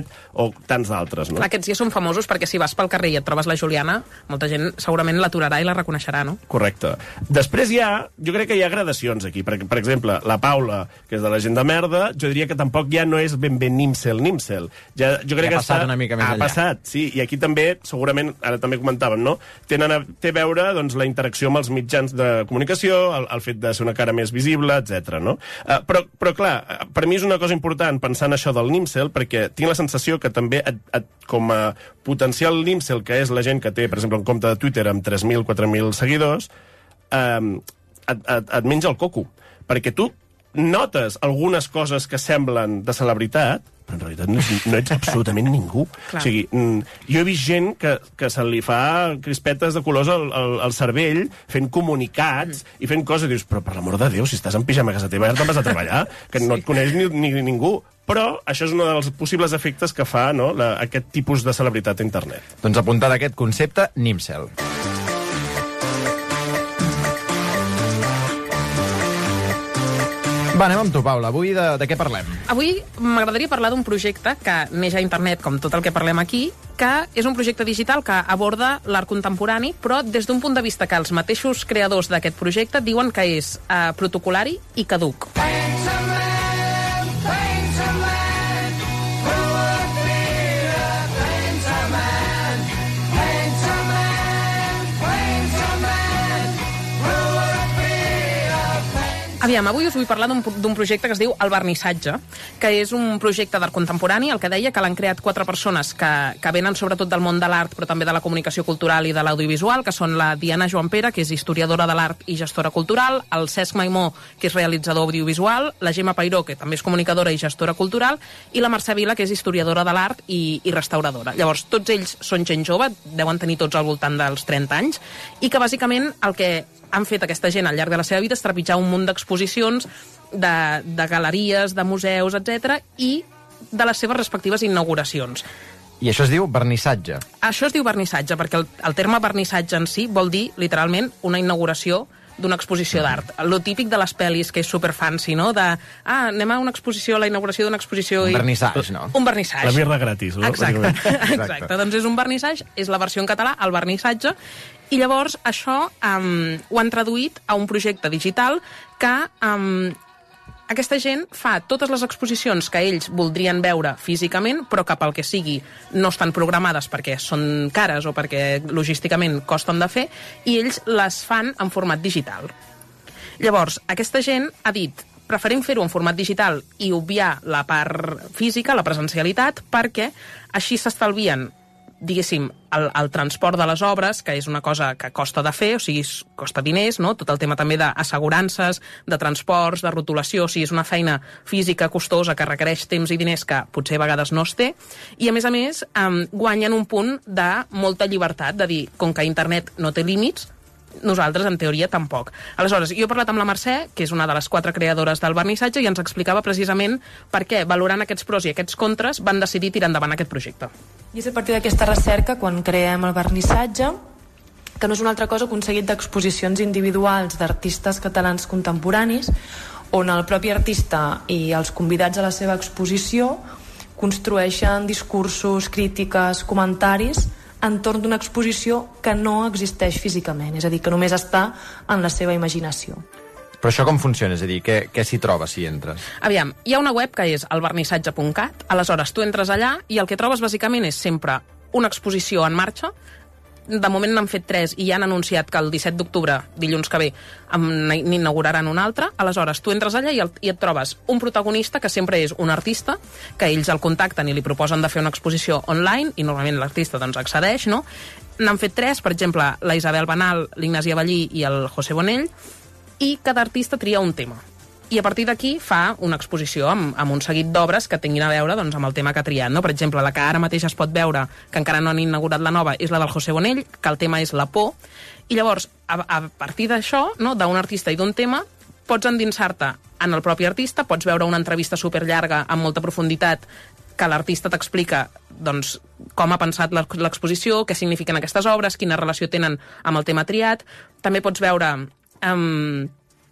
Speaker 12: o tants d'altres, no?
Speaker 10: Aquests ja són famosos perquè si vas pel carrer i et trobes la Juliana, molta gent segurament l'aturarà i la reconeixerà, no?
Speaker 12: Correcte. Després hi ha, jo crec que hi ha gradacions aquí. Per, per exemple, la Paula, que és de la gent de merda, jo diria que tampoc ja no és ben bé nimsel, nimsel. Ja, jo crec
Speaker 8: ja
Speaker 12: que
Speaker 8: ha passat
Speaker 12: està,
Speaker 8: una mica més
Speaker 12: ha
Speaker 8: enllà.
Speaker 12: passat, sí. I aquí també, segurament, ara també comentàvem, no? Tenen a, té a veure doncs, la interacció amb els mitjans de comunicació, el, el fet de ser una cara més visible, etcètera. No? Uh, però, però, clar, per mi és una cosa important pensar en això del nimsel, perquè tinc la sensació que també et, et, com a potencial nimsel, que és la gent que té, per exemple, un compte de Twitter amb tres mil, quatre mil seguidors, um, et, et, et menja el coco. Perquè tu notes algunes coses que semblen de celebritat, però en realitat no, ets, no ets absolutament ningú.
Speaker 10: Clar.
Speaker 12: O sigui, jo he vist gent que, que se li fa crispetes de colors al, al, al cervell, fent comunicats mm. i fent coses, i dius, però per l'amor de Déu, si estàs en pijama a casa teva, ja te'n vas a treballar, que sí. no et coneix ni, ni ningú. Però això és un dels possibles efectes que fa, no, la, aquest tipus de celebritat a internet.
Speaker 8: Doncs apuntar aquest concepte, nimsel. Va, anem amb tu, Paula. Avui de, de què parlem?
Speaker 10: Avui m'agradaria parlar d'un projecte que neix a internet, com tot el que parlem aquí, que és un projecte digital que aborda l'art contemporani, però des d'un punt de vista que els mateixos creadors d'aquest projecte diuen que és eh, protocolari i caduc. Aviam, avui us vull parlar d'un projecte que es diu El Vernissatge, que és un projecte d'art contemporani, el que deia que l'han creat quatre persones que, que venen sobretot del món de l'art, però també de la comunicació cultural i de l'audiovisual, que són la Diana Joan Pere, que és historiadora de l'art i gestora cultural, el Cesc Maimó, que és realitzador audiovisual, la Gemma Peiró, que també és comunicadora i gestora cultural, i la Mercè Vila, que és historiadora de l'art i, i restauradora. Llavors, tots ells són gent jove, deuen tenir tots al voltant dels trenta anys, i que bàsicament el que han fet aquesta gent al llarg de la seva vida és trepitjar un munt d'exposicions, de, de galeries, de museus, etcètera, i de les seves respectives inauguracions.
Speaker 8: I això es diu vernissatge?
Speaker 10: Això es diu vernissatge, perquè el, el terme vernissatge en si vol dir, literalment, una inauguració d'una exposició d'art. Lo típic de les pel·lis, que és super fancy, no? De, ah, anem a una exposició, a la inauguració d'una exposició...
Speaker 8: Un
Speaker 10: i...
Speaker 8: vernissatge, no?
Speaker 10: Un vernissatge.
Speaker 12: La birra gratis, no?
Speaker 10: Exacte. Exacte. Doncs és un vernissatge, és la versió en català, el vernissatge, i llavors això um, ho han traduït a un projecte digital que um, aquesta gent fa totes les exposicions que ells voldrien veure físicament, però que pel que sigui no estan programades perquè són cares o perquè logísticament costen de fer, i ells les fan en format digital. Llavors, aquesta gent ha dit, preferim fer-ho en format digital i obviar la part física, la presencialitat, perquè així s'estalvien, diguéssim, el, el transport de les obres, que és una cosa que costa de fer, o sigui, costa diners, no? Tot el tema també d'assegurances, de transports, de rotulació, o sigui, és una feina física costosa que requereix temps i diners que potser a vegades no es té, i a més a més um, guanyen un punt de molta llibertat, de dir, com que internet no té límits, nosaltres, en teoria, tampoc. Aleshores, jo he parlat amb la Mercè, que és una de les quatre creadores del vernissatge, i ens explicava precisament per què, valorant aquests pros i aquests contres, van decidir tirar endavant aquest projecte.
Speaker 16: I és a partir d'aquesta recerca, quan creem el vernissatge, que no és una altra cosa que un seguit d'exposicions individuals d'artistes catalans contemporanis, on el propi artista i els convidats a la seva exposició construeixen discursos, crítiques, comentaris entorn d'una exposició que no existeix físicament, és a dir, que només està en la seva imaginació.
Speaker 8: Però això com funciona? És a dir, què, què s'hi troba si entres?
Speaker 10: Aviam, hi ha una web que és el vernissatge punt cat, aleshores tu entres allà i el que trobes bàsicament és sempre una exposició en marxa. De moment n'han fet tres i ja han anunciat que el disset d'octubre, dilluns que ve, n'inauguraran una altra. Aleshores, tu entres allà i, el, i et trobes un protagonista que sempre és un artista, que ells el contacten i li proposen de fer una exposició online, i normalment l'artista doncs accedeix, no? N'han fet tres, per exemple, la Isabel Banal, l'Ignasi Avellí i el José Bonell, i cada artista tria un tema. I a partir d'aquí fa una exposició amb, amb un seguit d'obres que tinguin a veure doncs, amb el tema que ha triat. No? Per exemple, la que ara mateix es pot veure, que encara no han inaugurat la nova, és la del José Bonell, que el tema és la por. I llavors, a, a partir d'això, no, d'un artista i d'un tema, pots endinsar-te en el propi artista, pots veure una entrevista superllarga amb molta profunditat que l'artista t'explica doncs, com ha pensat l'exposició, què signifiquen aquestes obres, quina relació tenen amb el tema triat. També pots veure... Um,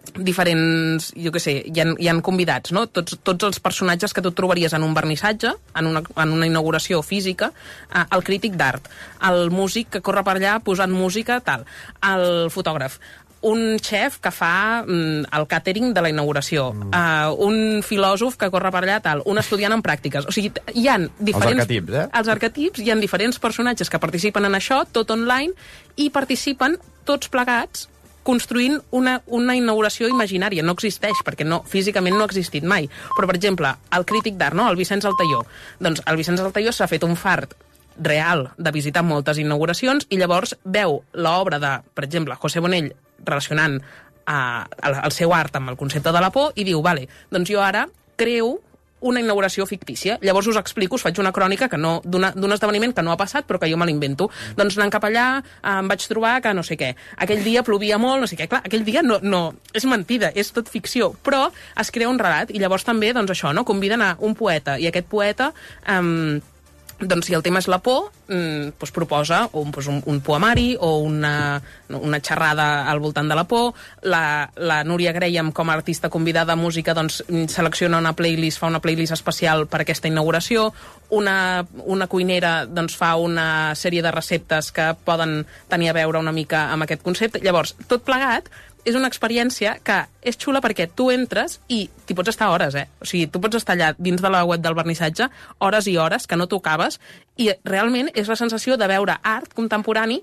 Speaker 10: diferents, jo què sé, hi ha, hi ha convidats, no? Tots, tots els personatges que tu trobaries en un vernissatge, en una, en una inauguració física, eh, el crític d'art, el músic que corre per allà posant música, tal, el fotògraf, un xef que fa mm, el càtering de la inauguració, mm. uh, un filòsof que corre per allà, tal, un estudiant en pràctiques. O sigui, hi ha diferents...
Speaker 8: Els arquetips, eh?
Speaker 10: Els arquetips, hi ha diferents personatges que participen en això, tot online, i participen tots plegats construint una, una inauguració imaginària. No existeix, perquè no, físicament no ha existit mai. Però, per exemple, el crític d'art, no? El Vicenç Altaió. Doncs el Vicenç Altaió s'ha fet un fart real de visitar moltes inauguracions i llavors veu l'obra de, per exemple, José Bonell relacionant uh, el, el seu art amb el concepte de la por i diu, vale, doncs jo ara creo una inauguració fictícia. Llavors us explico, us faig una crònica que no d'un esdeveniment que no ha passat, però que jo me l'invento. Doncs anant cap allà em vaig trobar que no sé què. Aquell dia plovia molt, no sé què. Clar, aquell dia no, no és mentida, és tot ficció, però es crea un relat. I llavors també, doncs això, no? Conviden a un poeta, i aquest poeta... Um, doncs si el tema és la por, mm, doncs proposa un, doncs un, un poemari o una, una xerrada al voltant de la por. La, la Núria Graham, com a artista convidada a música, doncs selecciona una playlist, fa una playlist especial per aquesta inauguració. Una, una cuinera doncs, fa una sèrie de receptes que poden tenir a veure una mica amb aquest concepte. Llavors, tot plegat és una experiència que és xula perquè tu entres i t'hi pots estar hores, eh? O sigui, tu pots estar allà dins de la web del vernissatge hores i hores, que no t'ho acabes, i realment és la sensació de veure art contemporani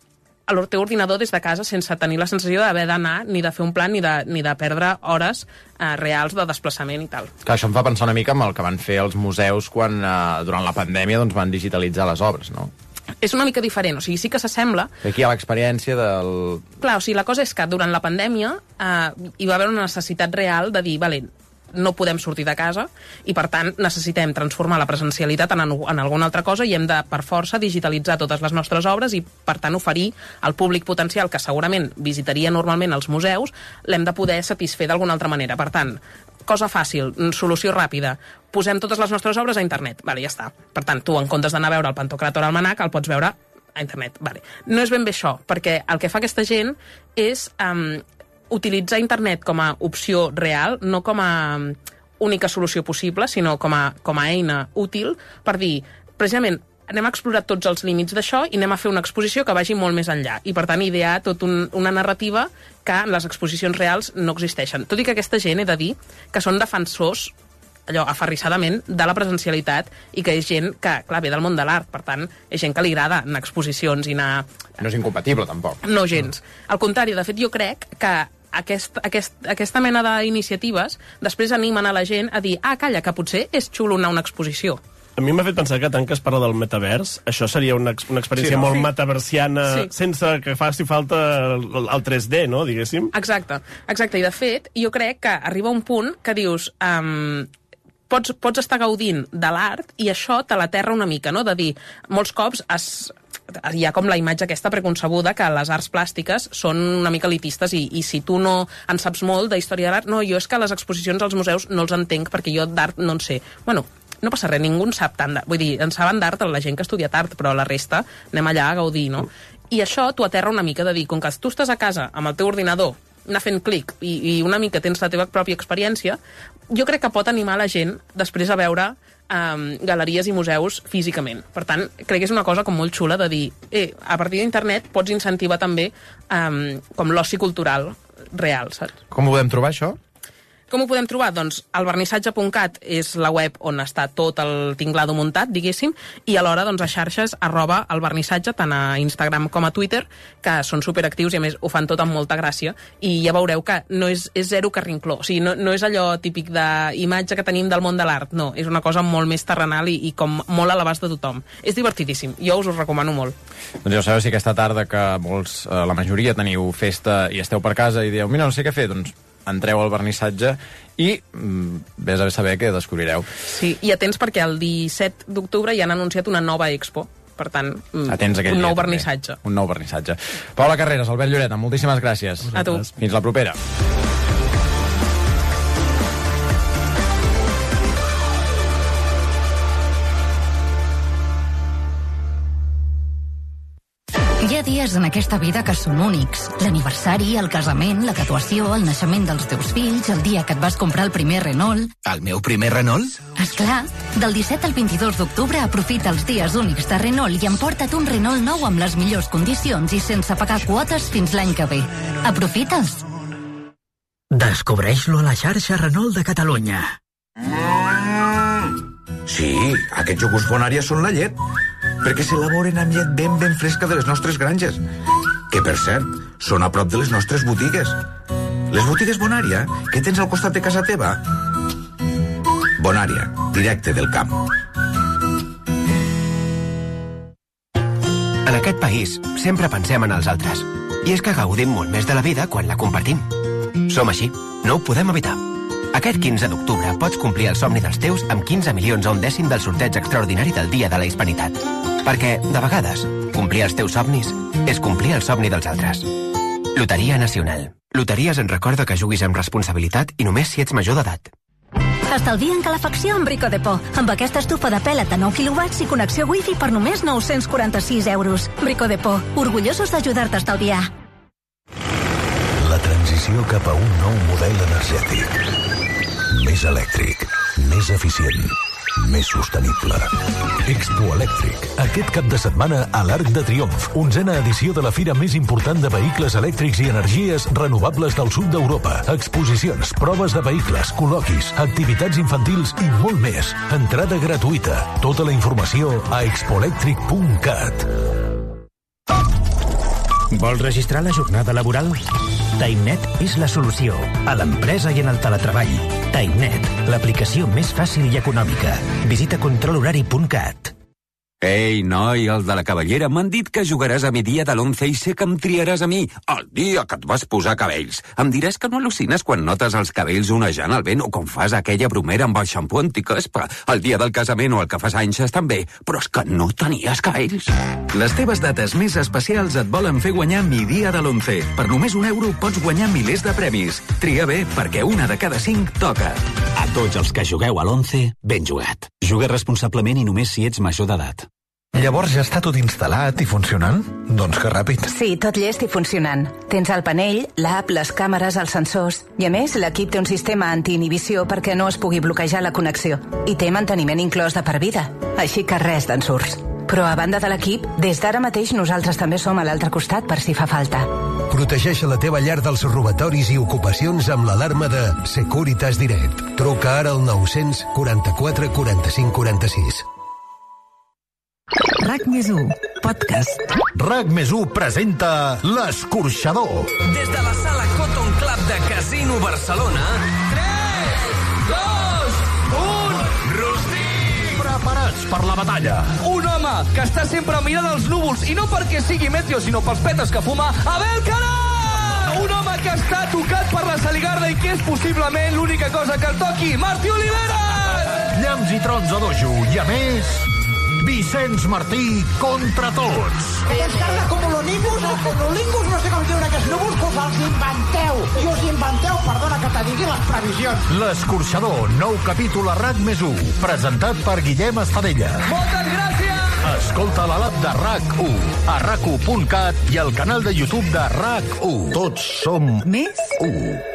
Speaker 10: a el teu ordinador des de casa sense tenir la sensació d'haver d'anar ni de fer un plan ni de, ni de perdre hores eh, reals de desplaçament i tal.
Speaker 8: Clar, això em fa pensar una mica en el que van fer els museus quan eh, durant la pandèmia doncs, van digitalitzar les obres, no?
Speaker 10: És una mica diferent, o sigui, sí que s'assembla.
Speaker 8: Aquí hi ha l'experiència del...
Speaker 10: Clar, o sigui, la cosa és que durant la pandèmia eh, hi va haver una necessitat real de dir, vale, no podem sortir de casa i, per tant, necessitem transformar la presencialitat en, en alguna altra cosa i hem de, per força, digitalitzar totes les nostres obres i, per tant, oferir al públic potencial que segurament visitaria normalment els museus, l'hem de poder satisfer d'alguna altra manera. Per tant, cosa fàcil, solució ràpida, posem totes les nostres obres a internet. Vale, ja està. Per tant, tu, en comptes d'anar a veure el Pantocràtor Almanac, el pots veure a internet. Vale. No és ben bé això, perquè el que fa aquesta gent és um, utilitzar internet com a opció real, no com a única solució possible, sinó com a, com a eina útil per dir, precisament, anem a explorar tots els límits d'això i anem a fer una exposició que vagi molt més enllà. I, per tant, idear tota un, una narrativa que en les exposicions reals no existeixen. Tot i que aquesta gent, he de dir, que són defensors allò, aferrissadament, de la presencialitat i que és gent que, clar, ve del món de l'art. Per tant, és gent que li agrada anar a exposicions i anar...
Speaker 8: No és incompatible, tampoc.
Speaker 10: No, gens. Al contrari, de fet, jo crec que Aquest, aquest, aquesta mena d'iniciatives després animen a la gent a dir, ah, calla, que potser és xulo anar a una exposició.
Speaker 12: A mi m'ha fet pensar que tant que es parla del metavers, això seria una, una experiència sí, no? molt sí. metaversiana, sí. sense que faci falta el, el tres D, no?, diguéssim.
Speaker 10: Exacte, exacte. I de fet, jo crec que arriba un punt que dius... Um, pots, pots estar gaudint de l'art i això te l'aterra una mica, no?, de dir, molts cops es... hi ha com la imatge aquesta preconcebuda que les arts plàstiques són una mica elitistes i, i si tu no en saps molt de història de l'art, no, jo és que les exposicions als museus no els entenc perquè jo d'art no en sé. Bueno, no passa res, ningú en sap tant d'art. Vull dir, en saben d'art la gent que ha estudiat art, però la resta anem allà a gaudir, no? I això t'ho aterra una mica de dir, com que tu estàs a casa amb el teu ordinador, anar fent clic i, i una mica tens la teva pròpia experiència, jo crec que pot animar la gent després a veure um, galeries i museus físicament. Per tant, crec que és una cosa com molt xula de dir, eh, a partir d'internet pots incentivar també um, com l'oci cultural real, saps?
Speaker 8: Com ho podem trobar, això?
Speaker 10: Com ho podem trobar? Doncs el vernissatge punt cat és la web on està tot el tinglado muntat, diguéssim, i alhora doncs, a xarxes arroba el vernissatge, tant a Instagram com a Twitter, que són superactius i a més ho fan tot amb molta gràcia, i ja veureu que no és, és zero carrincló, o sigui, no, no és allò típic d'imatge que tenim del món de l'art, no, és una cosa molt més terrenal i, i com molt a l'abast de tothom. És divertidíssim, jo us ho recomano molt.
Speaker 8: Doncs ja ho sabeu, si aquesta tarda que molts, eh, la majoria teniu festa i esteu per casa i dieu, mira, no sé què fer, doncs entreu al vernissatge i mm, vés a saber què descobrireu.
Speaker 10: Sí, i atents perquè el disset d'octubre ja han anunciat una nova expo. Per tant, mm,
Speaker 8: atents
Speaker 10: un nou
Speaker 8: dia,
Speaker 10: vernissatge.
Speaker 8: També. Un nou vernissatge. Paula Carreras, Albert Lloreta, moltíssimes gràcies.
Speaker 10: A tu.
Speaker 8: Fins la propera.
Speaker 17: Ja dies en aquesta vida que són únics. L'aniversari, el casament, la graduació, el naixement dels teus fills, el dia que et vas comprar el primer Renault...
Speaker 18: El meu primer Renault?
Speaker 17: Esclar, del disset al vint-i-dos d'octubre aprofita els dies únics de Renault i emporta't un Renault nou amb les millors condicions i sense pagar quotes fins l'any que ve. Aprofites!
Speaker 19: Descobreix-lo a la xarxa Renault de Catalunya.
Speaker 18: Sí, aquests iogurts Bonària són la llet, perquè s'elaboren amb llet ben ben fresca de les nostres granges, que, per cert, són a prop de les nostres botigues. Les botigues Bonària, que tens al costat de casa teva? Bonària, directe del camp.
Speaker 20: En aquest país sempre pensem en els altres. I és que gaudim molt més de la vida quan la compartim. Som així, no ho podem evitar. Aquest quinze d'octubre pots complir el somni dels teus amb quinze milions a un dècim del sorteig extraordinari del Dia de la Hispanitat. Perquè, de vegades, complir els teus somnis és complir el somni dels altres. Loteria Nacional. Loteries en recorda que juguis amb responsabilitat i només si ets major d'edat.
Speaker 17: Estalvia en calefacció amb Brico Depot. Amb aquesta estufa de pèl·let de nou quilowatts i connexió wifi per només nou-cents quaranta-sis euros. Brico Depot. Orgullosos d'ajudar-te a estalviar.
Speaker 11: La transició cap a un nou model energètic. Més elèctric, més eficient, més sostenible. Expo Elèctric. Aquest cap de setmana a l'Arc de Triomf. Onzena edició de la fira més important de vehicles elèctrics i energies renovables del sud d'Europa. Exposicions, proves de vehicles, col·loquis, activitats infantils i molt més. Entrada gratuïta. Tota la informació a expoelectric punt cat.
Speaker 19: Vols registrar la jornada laboral? TimeNet és la solució a l'empresa i en el teletreball. TimeNet, l'aplicació més fàcil i econòmica. Visita control horari punt cat.
Speaker 21: Ei, noi, els de la Cavallera m'han dit que jugaràs a mi dia de l'onze i sé que em triaràs a mi, el dia que et vas posar cabells. Em diràs que no al·lucines quan notes els cabells onejant al vent o quan fas aquella bromera amb el xampú anticaspa. El dia del casament o el que fas anys estan bé, però és que no tenies cabells.
Speaker 28: Les teves dates més especials et volen fer guanyar mi dia de l'onze. Per només un euro pots guanyar milers de premis. Tria bé, perquè una de cada cinc toca. A tots els que jugueu a l'onze, ben jugat. Juga responsablement i només si ets major d'edat.
Speaker 22: Llavors ja està tot instal·lat i funcionant? Doncs que ràpid.
Speaker 23: Sí, tot llest i funcionant. Tens el panell, l'app, les càmeres, els sensors. I a més, l'equip té un sistema antiinhibició perquè no es pugui bloquejar la connexió. I té manteniment inclòs de per vida. Així que res d'ensurts. Però a banda de l'equip, des d'ara mateix nosaltres també som a l'altre costat per si fa falta.
Speaker 11: Protegeix la teva llar dels robatoris i ocupacions amb l'alarma de Securitas Direct. Truca ara al nou-cents quaranta-quatre quaranta-cinc quaranta-sis.
Speaker 32: RAC més u, podcast.
Speaker 22: RAC més u presenta L'Escorxador.
Speaker 24: Des de la sala Cotton Club de Casino Barcelona, tres, dos, un, rostit!
Speaker 22: Preparats per la batalla.
Speaker 24: Un home que està sempre mirant els núvols, i no perquè sigui meteo, sinó pels petes que fuma, Abel Carà! Un home que està tocat per la saligarda i que és possiblement l'única cosa que el toqui, Martí Oliveres!
Speaker 22: Llamps i trons a dojo, i a més... Vicenç Martí contra tots.
Speaker 25: Que descarga cumulonimbus o cumulingus, no sé com diuen aquests núvols, que us els inventeu. I us inventeu, perdona que te digui, les previsions.
Speaker 22: L'Escorxador, nou capítol a RAC més u, presentat per Guillem Estadella.
Speaker 24: Moltes gràcies!
Speaker 22: Escolta la l'app de RAC u, a rac u punt cat i al canal de YouTube de RAC u. Tots som
Speaker 32: més
Speaker 22: u.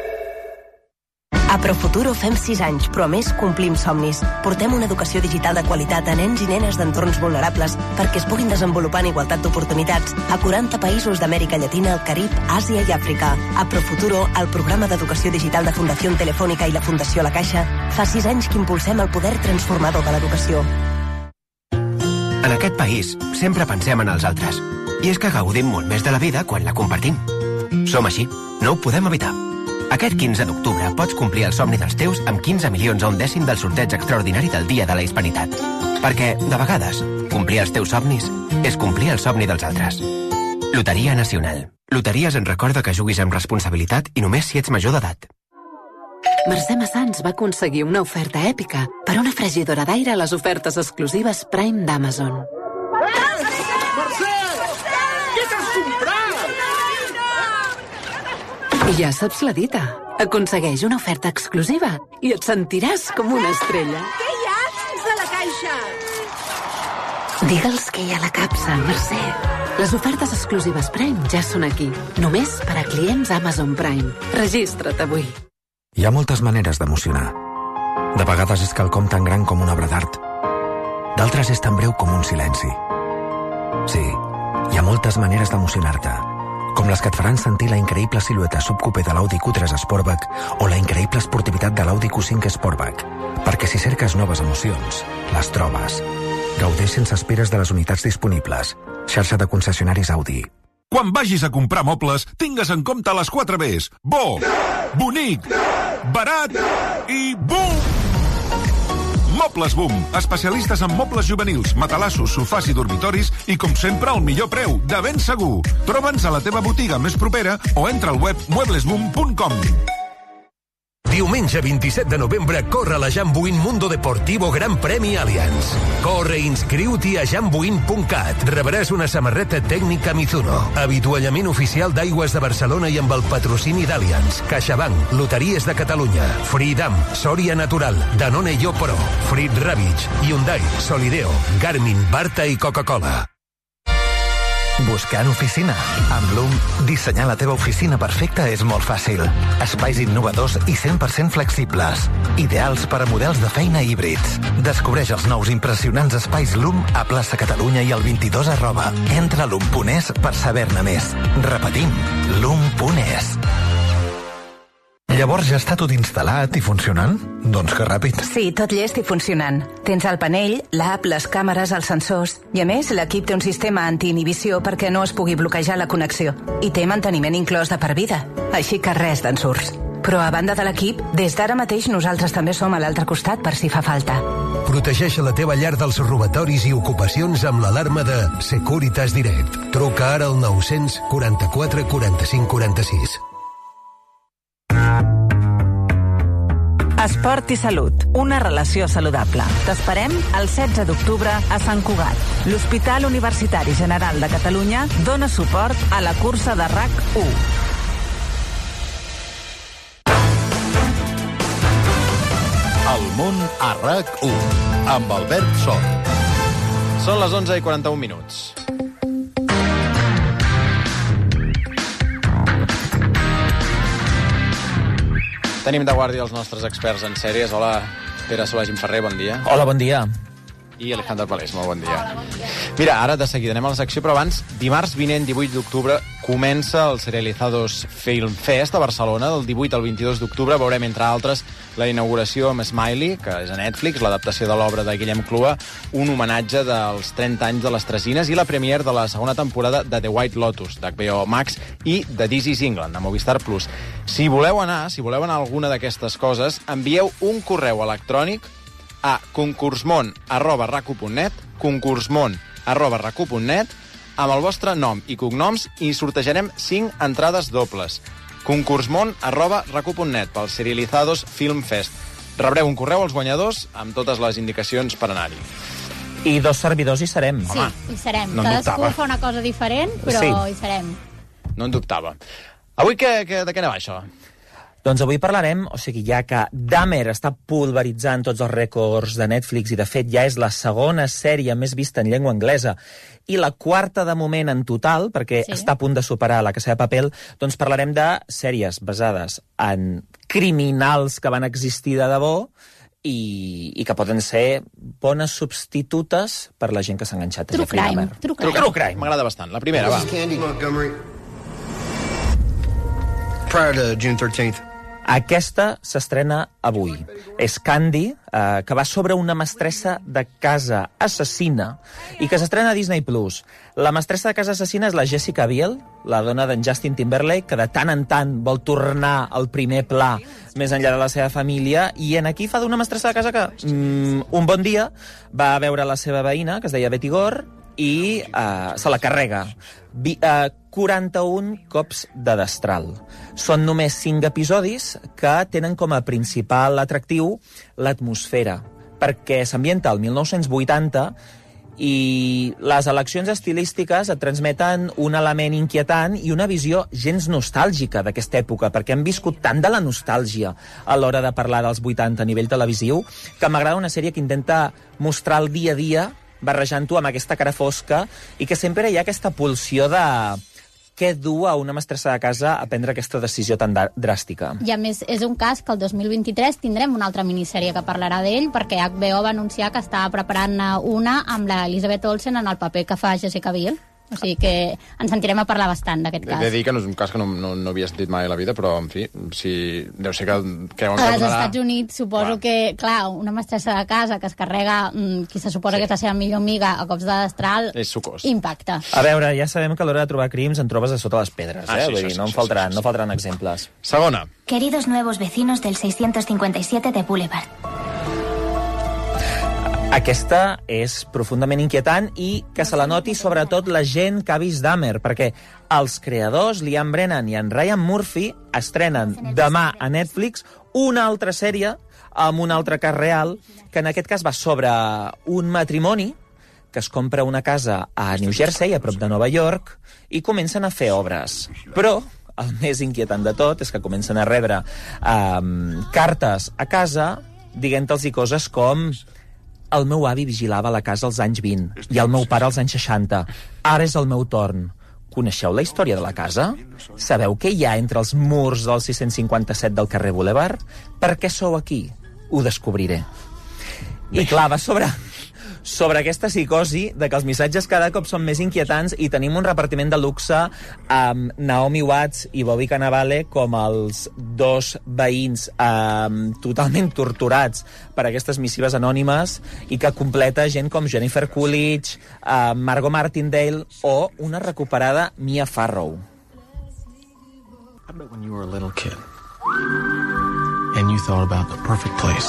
Speaker 29: A Profuturo fem sis anys, però a més complim somnis. Portem una educació digital de qualitat a nens i nenes d'entorns vulnerables perquè es puguin desenvolupar en igualtat d'oportunitats a quaranta països d'Amèrica Llatina, el Carib, Àsia i Àfrica. A Profuturo, el programa d'educació digital de Fundació Telefònica i la Fundació La Caixa, fa sis anys que impulsem el poder transformador de l'educació.
Speaker 20: En aquest país sempre pensem en els altres. I és que gaudim molt més de la vida quan la compartim. Som així, no ho podem evitar. Aquest quinze d'octubre pots complir el somni dels teus amb quinze milions a un dècim del sorteig extraordinari del Dia de la Hispanitat. Perquè, de vegades, complir els teus somnis és complir el somni dels altres. Loteria Nacional. Loteries en recorda que juguis amb responsabilitat i només si ets major d'edat.
Speaker 32: Mercè Massans va aconseguir una oferta èpica per una fregidora d'aire a les ofertes exclusives Prime d'Amazon.
Speaker 25: Mercè! Què t'has comprat?
Speaker 32: I ja saps la dita. Aconsegueix una oferta exclusiva i et sentiràs com una estrella.
Speaker 26: Què hi ha dins de la caixa?
Speaker 32: Digue'ls què hi ha a la capsa, Mercè. Les ofertes exclusives Prime ja són aquí. Només per a clients Amazon Prime. Registra't avui.
Speaker 1: Hi ha moltes maneres d'emocionar. De vegades és quelcom tan gran com una obra d'art. D'altres és tan breu com un silenci. Sí, hi ha moltes maneres d'emocionar-te, com les que et faran sentir la increïble silueta subcoupé de l'Audi Q tres Sportback o la increïble esportivitat de l'Audi Q cinc Sportback. Perquè si cerques noves emocions, les trobes. Gaudeix sense esperes de les unitats disponibles. Xarxa de concessionaris Audi.
Speaker 2: Quan vagis a comprar mobles, tingues en compte les quatre Bs. Bo, bonic, barat i boom! Mobles Boom, especialistes en mobles juvenils, matalassos, sofàs i dormitoris i, com sempre, al millor preu, de ben segur. Troba'ns a la teva botiga més propera o entra al web muebles boom punt com.
Speaker 11: Diumenge vint-i-set de novembre corre la Jambuin Mundo Deportivo Gran Premi Allianz. Corre i inscriu-t'hi a jambuin punt cat. Rebràs una samarreta tècnica Mizuno, avituallament oficial d'Aigües de Barcelona i amb el patrocini d'Allianz, CaixaBank, Loteries de Catalunya, Freedom, Soria Natural, Danone Yo Pro, Frit Ravitch, Hyundai, Solideo, Garmin, Barta i Coca-Cola.
Speaker 3: Buscant oficina? Amb Loom, dissenyar la teva oficina perfecta és molt fàcil. Espais innovadors i cent per cent flexibles. Ideals per a models de feina híbrids. Descobreix els nous impressionants espais Loom a plaça Catalunya i el vint-i-dos arroba. Entra a loom punt es per saber-ne més. Repetim, loom punt es. Llavors ja està tot instal·lat i funcionant? Doncs que ràpid.
Speaker 23: Sí, tot llest i funcionant. Tens el panell, l'app, les càmeres, els sensors. I a més, l'equip té un sistema antiinhibició perquè no es pugui bloquejar la connexió. I té manteniment inclòs de per vida. Així que res d'ensurts. Però a banda de l'equip, des d'ara mateix nosaltres també som a l'altre costat per si fa falta.
Speaker 11: Protegeix la teva llar dels robatoris i ocupacions amb l'alarma de Securitas Direct. Truca ara al nou-cents quaranta-quatre quaranta-cinc quaranta-sis.
Speaker 4: Esport i salut, una relació saludable. T'esperem el setze d'octubre a Sant Cugat. L'Hospital Universitari General de Catalunya dona suport a la cursa de R A C u.
Speaker 22: El món a R A C u, amb Albert Sort.
Speaker 8: Són les onze i quaranta-un minuts. Tenim de guàrdia els nostres experts en sèries. Hola, Pere Solà Gimferrer, bon dia.
Speaker 5: Hola, bon dia.
Speaker 8: I Alejandro Palés, molt bon dia. Mira, ara de seguida anem a la secció, però abans, dimarts vinent, divuit d'octubre, comença el Serializados Film Fest a Barcelona. Del divuit al vint-i-dos d'octubre veurem, entre altres, la inauguració amb Smiley, que és a Netflix, l'adaptació de l'obra de Guillem Clua, un homenatge dels trenta anys de les Tresines i la premiere de la segona temporada de The White Lotus, d'H B O Max, i de This is England, de Movistar Plus. Si voleu anar, si voleu anar a alguna d'aquestes coses, envieu un correu electrònic a concursmont arroba racu punt net, concursmont arroba racu punt net, amb el vostre nom i cognoms, i sortejarem cinc entrades dobles. concursmont arroba racu punt net pel Serializados Film Fest. Rebreu un correu als guanyadors amb totes les indicacions per anar-hi.
Speaker 5: I dos servidors hi serem.
Speaker 6: Sí,
Speaker 8: Home,
Speaker 6: hi serem.
Speaker 8: no en
Speaker 6: Cadascú
Speaker 8: dubtava.
Speaker 6: fa una cosa diferent, però
Speaker 5: Sí.
Speaker 6: hi serem.
Speaker 8: No en dubtava. Avui que, que, de què anava això?
Speaker 5: Doncs avui parlarem, o sigui, ja que Dahmer està pulveritzant tots els rècords de Netflix i, de fet, ja és la segona sèrie més vista en llengua anglesa i la quarta de moment en total, perquè
Speaker 6: Sí.
Speaker 5: està a punt de superar La Casa de Papel, doncs parlarem de sèries basades en criminals que van existir de debò i, i que poden ser bones substitutes per la gent que s'ha enganxat a
Speaker 6: True
Speaker 5: Jeffrey
Speaker 6: crime,
Speaker 5: Dahmer.
Speaker 6: true crime.
Speaker 5: True crime.
Speaker 8: M'agrada bastant. La primera, va.
Speaker 7: Candy Montgomery. Prior to June thirteenth.
Speaker 5: Aquesta s'estrena avui. És Candy, eh, que va sobre una mestressa de casa assassina i que s'estrena a Disney Plus. La mestressa de casa assassina és la Jessica Biel, la dona d'en Justin Timberlake, que de tant en tant vol tornar al primer pla més enllà de la seva família, i en aquí fa d'una mestressa de casa que mm, un bon dia va a veure la seva veïna, que es deia Betty Gore, i eh, se la carrega. Vi, eh, quaranta-un cops de destral. Són només cinc episodis que tenen com a principal atractiu l'atmosfera, perquè s'ambienta al mil nou-cents vuitanta i les eleccions estilístiques et transmeten un element inquietant i una visió gens nostàlgica d'aquesta època, perquè hem viscut tant de la nostàlgia a l'hora de parlar dels vuitanta a nivell televisiu que m'agrada una sèrie que intenta mostrar el dia a dia barrejant-ho amb aquesta cara fosca, i que sempre hi ha aquesta pulsió de què du a una mestressa de casa a prendre aquesta decisió tan dràstica.
Speaker 6: I a més, és un cas que el dos mil vint-i-tres tindrem una altra minissèrie que parlarà d'ell, perquè H B O va anunciar que estava preparant una amb l'Elizabeth Olsen en el paper que fa Jessica Biel. O sigui que ens sentirem a parlar bastant d'aquest cas.
Speaker 8: He de dir que no és un cas que no, no, no havia sentit mai a la vida, però, en fi, si deu ser que creuen que
Speaker 6: als
Speaker 8: donarà...
Speaker 6: Estats Units suposo clar. que, clar, una mestressa de casa que es carrega mm, qui se suposa sí. que és la seva millor amiga a cops de destral...
Speaker 8: És sucós.
Speaker 6: Impacta.
Speaker 5: A veure, ja sabem que a l'hora de trobar crims en trobes a sota les pedres, eh?
Speaker 8: Ah, sí,
Speaker 5: Vull dir,
Speaker 8: sí,
Speaker 5: no
Speaker 8: sí,
Speaker 5: en faltaran,
Speaker 8: sí, sí, sí.
Speaker 5: no faltaran exemples.
Speaker 8: Segona.
Speaker 9: Queridos nuevos vecinos del seiscientos cincuenta y siete de Boulevard.
Speaker 5: Aquesta és profundament inquietant i que se la noti sobretot la gent que ha vist Dahmer, perquè els creadors, Liam Brennan i en Ryan Murphy, estrenen demà a Netflix una altra sèrie amb un altre cas real, que en aquest cas va sobre un matrimoni que es compra una casa a New Jersey, a prop de Nova York, i comencen a fer obres. Però el més inquietant de tot és que comencen a rebre um, cartes a casa dient-los coses com: el meu avi vigilava la casa als anys vint i el meu pare als anys seixanta. Ara és el meu torn. Coneixeu la història de la casa? Sabeu què hi ha entre els murs del sis-cents cinquanta-set del carrer Boulevard? Per què sou aquí? Ho descobriré. I clar, va sobre... sobre aquesta psicosi de que els missatges cada cop són més inquietants i tenim un repartiment de luxe amb Naomi Watts i Bobby Cannavale com els dos veïns um, totalment torturats per aquestes missives anònimes i que completa gent com Jennifer Coolidge, uh, Margot Martindale o una recuperada Mia Farrow.
Speaker 10: I bet when you were a little kid and you thought about the perfect place.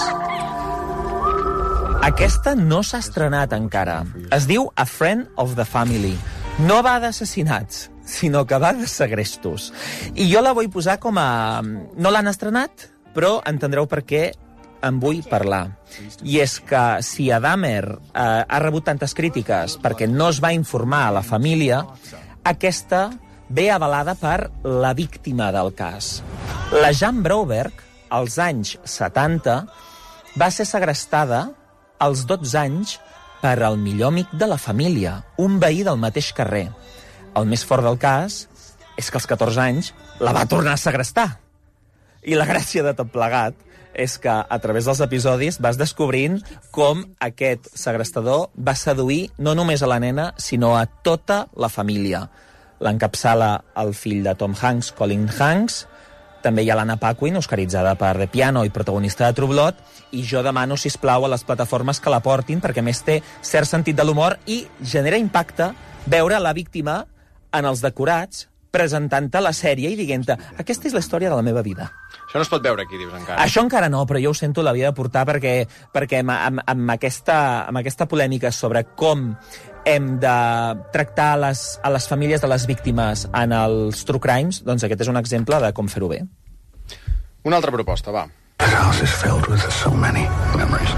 Speaker 5: Aquesta no s'ha estrenat encara. Es diu A Friend of the Family. No va d'assassinats, sinó que va de segrestos. I jo la vull posar com a... No l'han estrenat, però entendreu per què en vull parlar. I és que si a Dahmer eh, ha rebut tantes crítiques perquè no es va informar a la família, aquesta ve avalada per la víctima del cas. La Jan Broberg, als anys setanta, va ser segrestada als dotze anys per al millor amic de la família, un veí del mateix carrer. El més fort del cas és que als catorze anys la va tornar a segrestar. I la gràcia de tot plegat és que a través dels episodis vas descobrint com aquest segrestador va seduir no només a la nena, sinó a tota la família. L'encapçala el fill de Tom Hanks, Colin Hanks. També hi ha l'Anna Paquin, oscaritzada per The Piano i protagonista de True Blood, i jo demano, sisplau, a les plataformes que la portin, perquè més té cert sentit de l'humor i genera impacte veure la víctima en els decorats presentant-te la sèrie i dient-te: aquesta és la història de la meva vida.
Speaker 8: Això no es pot veure aquí, dius, encara.
Speaker 5: Això encara no, però jo ho sento, l'havia de portar perquè, perquè amb, amb, amb, aquesta, amb aquesta polèmica sobre com hem de tractar les, a les famílies de les víctimes en els true crimes, doncs aquest és un exemple de com fer-ho bé.
Speaker 8: Una altra proposta, va.
Speaker 12: This house is filled with so many memories.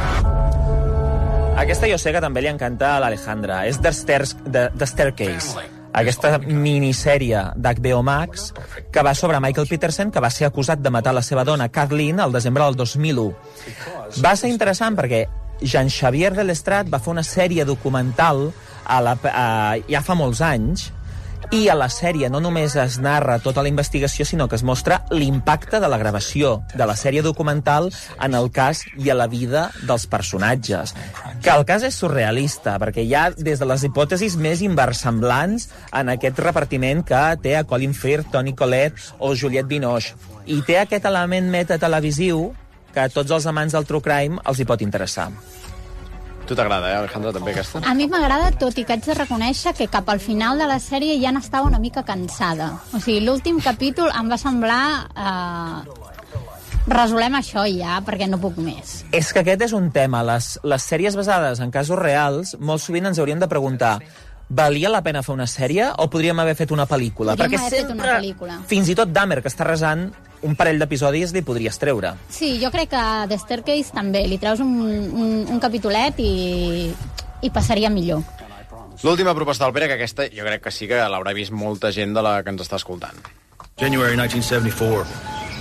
Speaker 5: Aquesta jo sé que també li encanta a l'Alejandra. És The, Stairs, The, The Staircase, aquesta minissèrie d'H B O Max que va sobre Michael Peterson, que va ser acusat de matar la seva dona, Kathleen, al desembre del dos mil u. Va ser interessant perquè Jean-Xavier Delestrat va fer una sèrie documental a la, a, ja fa molts anys, i a la sèrie no només es narra tota la investigació, sinó que es mostra l'impacte de la gravació de la sèrie documental en el cas i a la vida dels personatges. Que el cas és surrealista, perquè hi ha des de les hipòtesis més inversemblants en aquest repartiment que té a Colin Firth, Toni Collette o Juliette Binoche. I té aquest element metatelevisiu que a tots els amants del true crime els hi pot interessar.
Speaker 8: Tu t'agrada, eh, Alejandra, també, aquesta?
Speaker 6: A mi m'agrada, tot i que haig de reconèixer que cap al final de la sèrie ja n'estava una mica cansada. O sigui, l'últim capítol em va semblar... Eh, resolem això ja, perquè no puc més.
Speaker 5: És que aquest és un tema. Les, les sèries basades en casos reals, molt sovint ens hauríem de preguntar: valia la pena fer una sèrie o podríem haver fet una pel·lícula?
Speaker 6: Podríem
Speaker 5: perquè
Speaker 6: haver
Speaker 5: sempre,
Speaker 6: fet una pel·lícula.
Speaker 5: Fins i tot Dahmer, que està resant, un parell d'episodis li podries treure.
Speaker 6: Sí, jo crec que The Staircase també. Li treus un, un, un capitolet i, i passaria millor.
Speaker 8: L'última proposta del Pere, que aquesta jo crec que sí que l'haurà vist molta gent de la que ens està escoltant.
Speaker 12: January nineteen seventy-four.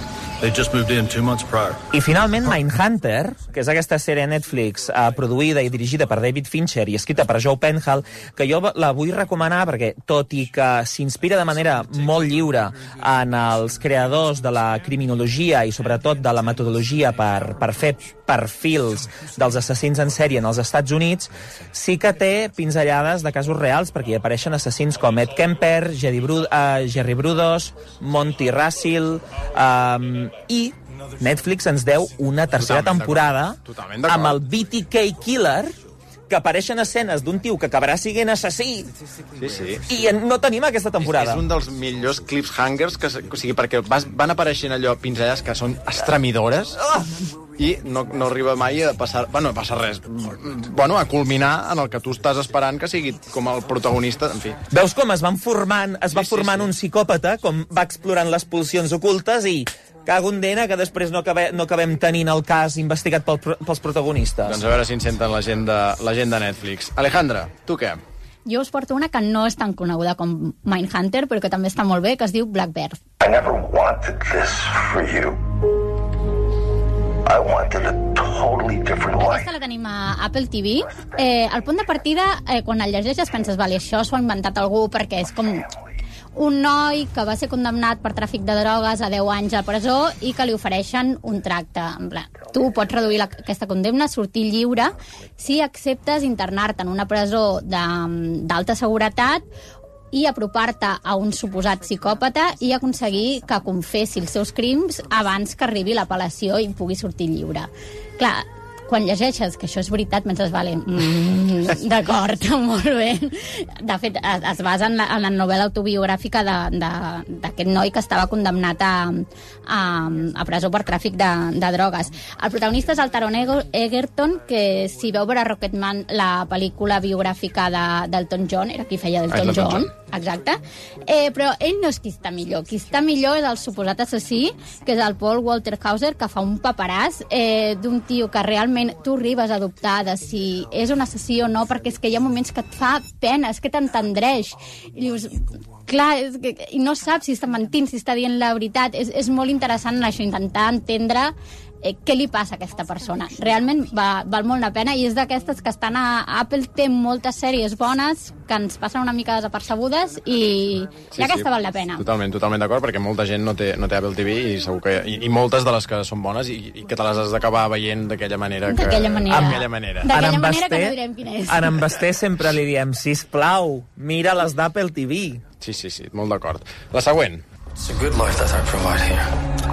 Speaker 12: They just moved in two months prior.
Speaker 5: I finalment Mindhunter, que és aquesta sèrie Netflix eh, produïda i dirigida per David Fincher i escrita per Joe Penhall, que jo la vull recomanar perquè, tot i que s'inspira de manera molt lliure en els creadors de la criminologia i sobretot de la metodologia per, per fer perfils dels assassins en sèrie en els Estats Units, sí que té pinzellades de casos reals, perquè hi apareixen assassins com Ed Kemper, Jerry, Bru uh, Jerry Brudos, Monty Russell, um, i Netflix ens deu una tercera temporada amb el B T K Killer, que apareixen escenes d'un tio que acabarà siguent assassí.
Speaker 8: Sí, sí.
Speaker 5: I no tenim aquesta temporada.
Speaker 8: És, és un dels millors cliffhangers, que, o sigui, perquè vas, van apareixent allò pinzellades que són estremidores oh! i no, no arriba mai a passar... Bueno, no passa res. Bueno, a culminar en el que tu estàs esperant que sigui com el protagonista, en fi.
Speaker 5: Veus com es van formant, es va sí, formant sí, sí. un psicòpata, com va explorant les pulsions ocultes i cago en dena que després no, acabe, no acabem tenint el cas investigat pel, pels protagonistes.
Speaker 8: Doncs a veure si en senten la gent de, la gent de Netflix. Alejandra, tu què?
Speaker 6: Jo us porto una que no és tan coneguda com Mindhunter, però que també està molt bé, que es diu Black Bear.
Speaker 12: I never wanted this for you. I wanted a totally different life.
Speaker 6: Aquesta la tenim a Apple T V. Eh, el punt de partida, eh, quan el llegeixes, penses, vale, això s'ho ha inventat algú perquè és com un noi que va ser condemnat per tràfic de drogues a deu anys a presó i que li ofereixen un tracte. En plan, tu pots reduir la, aquesta condemna, sortir lliure, si acceptes internar-te en una presó d'alta seguretat i apropar-te a un suposat psicòpata i aconseguir que confessi els seus crims abans que arribi l'apel·lació i pugui sortir lliure. Clar, quan llegeixes que això és veritat, penses, vale, mm, d'acord, molt bé. De fet, es, es basa en la, en la novel·la autobiogràfica d'aquest noi que estava condemnat a, a, a presó per tràfic de, de drogues. El protagonista és el Taron Egerton, que si veu veure Rocketman, la pel·lícula biogràfica d'Elton John, era qui feia d'Elton John, exacte, eh, però ell no és qui està millor. Qui està millor és el suposat assassí, que és el Paul Walter Hauser, que fa un paperàs eh, d'un tio que realment tu arribes a dubtar de si és un assassí o no, perquè és que hi ha moments que et fa pena, és que t'entendreix. I dius, clar, és que, i no saps si està mentint, si està dient la veritat. És, és molt interessant això, intentar entendre eh, què li passa a aquesta persona. Realment va, val molt la pena, i és d'aquestes que estan a Apple, té moltes sèries bones que ens passen una mica desapercebudes i, sí, i aquesta sí, val la pena.
Speaker 8: Totalment, totalment d'acord, perquè molta gent no té, no té Apple T V i segur que i, i moltes de les que són bones i, i que te les has d'acabar veient d'aquella manera.
Speaker 6: D'aquella manera.
Speaker 8: D'aquella manera.
Speaker 6: D'aquella manera que no direm quina és.
Speaker 5: En Basté sempre li diem, sisplau, mira les d'Apple T V.
Speaker 8: Sí, sí, sí, molt d'acord. La següent.
Speaker 12: It's a good life that I provide here.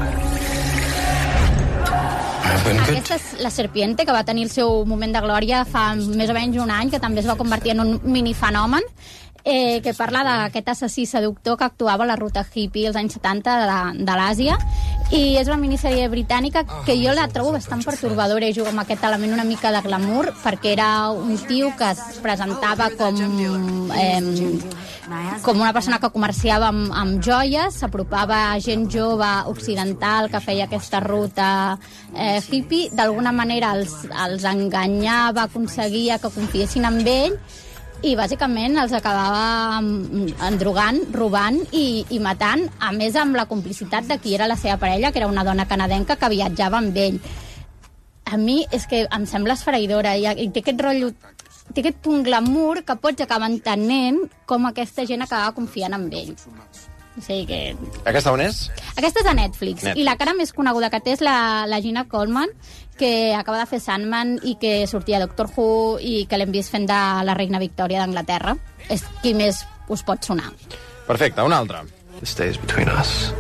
Speaker 6: Aquesta és La Serpiente, que va tenir el seu moment de glòria fa més o menys un any, que també es va convertir en un minifenomen, eh, que parla d'aquest assassí seductor que actuava a la ruta hippie als anys setanta de, de l'Àsia, i és una minissèrie britànica que jo la trobo bastant pertorbadora i juga amb aquest element una mica de glamour, perquè era un tio que es presentava com eh, com una persona que comerciava amb, amb joies, s'apropava a gent jove occidental que feia aquesta ruta eh, hippie, d'alguna manera els, els enganyava, aconseguia que confiessin en ell, i bàsicament els acabava endrogant, robant i, i matant, a més amb la complicitat de qui era la seva parella, que era una dona canadenca que viatjava amb ell. A mi és que em sembla esfereïdora, i, i té aquest rotllo, té aquest punt glamour que pots acabar entenent com aquesta gent acabava confiant en ell. O sigui que...
Speaker 8: Aquesta on és?
Speaker 6: Aquesta és de Netflix, Netflix. I la cara més coneguda que té és la, la Gina Coleman, que acaba de fer Sandman i que sortia a Doctor Who i que l'hem vist fent de la reina Victòria d'Anglaterra. És qui més us pot sonar.
Speaker 8: Perfecte, una altra.
Speaker 10: This stays between us.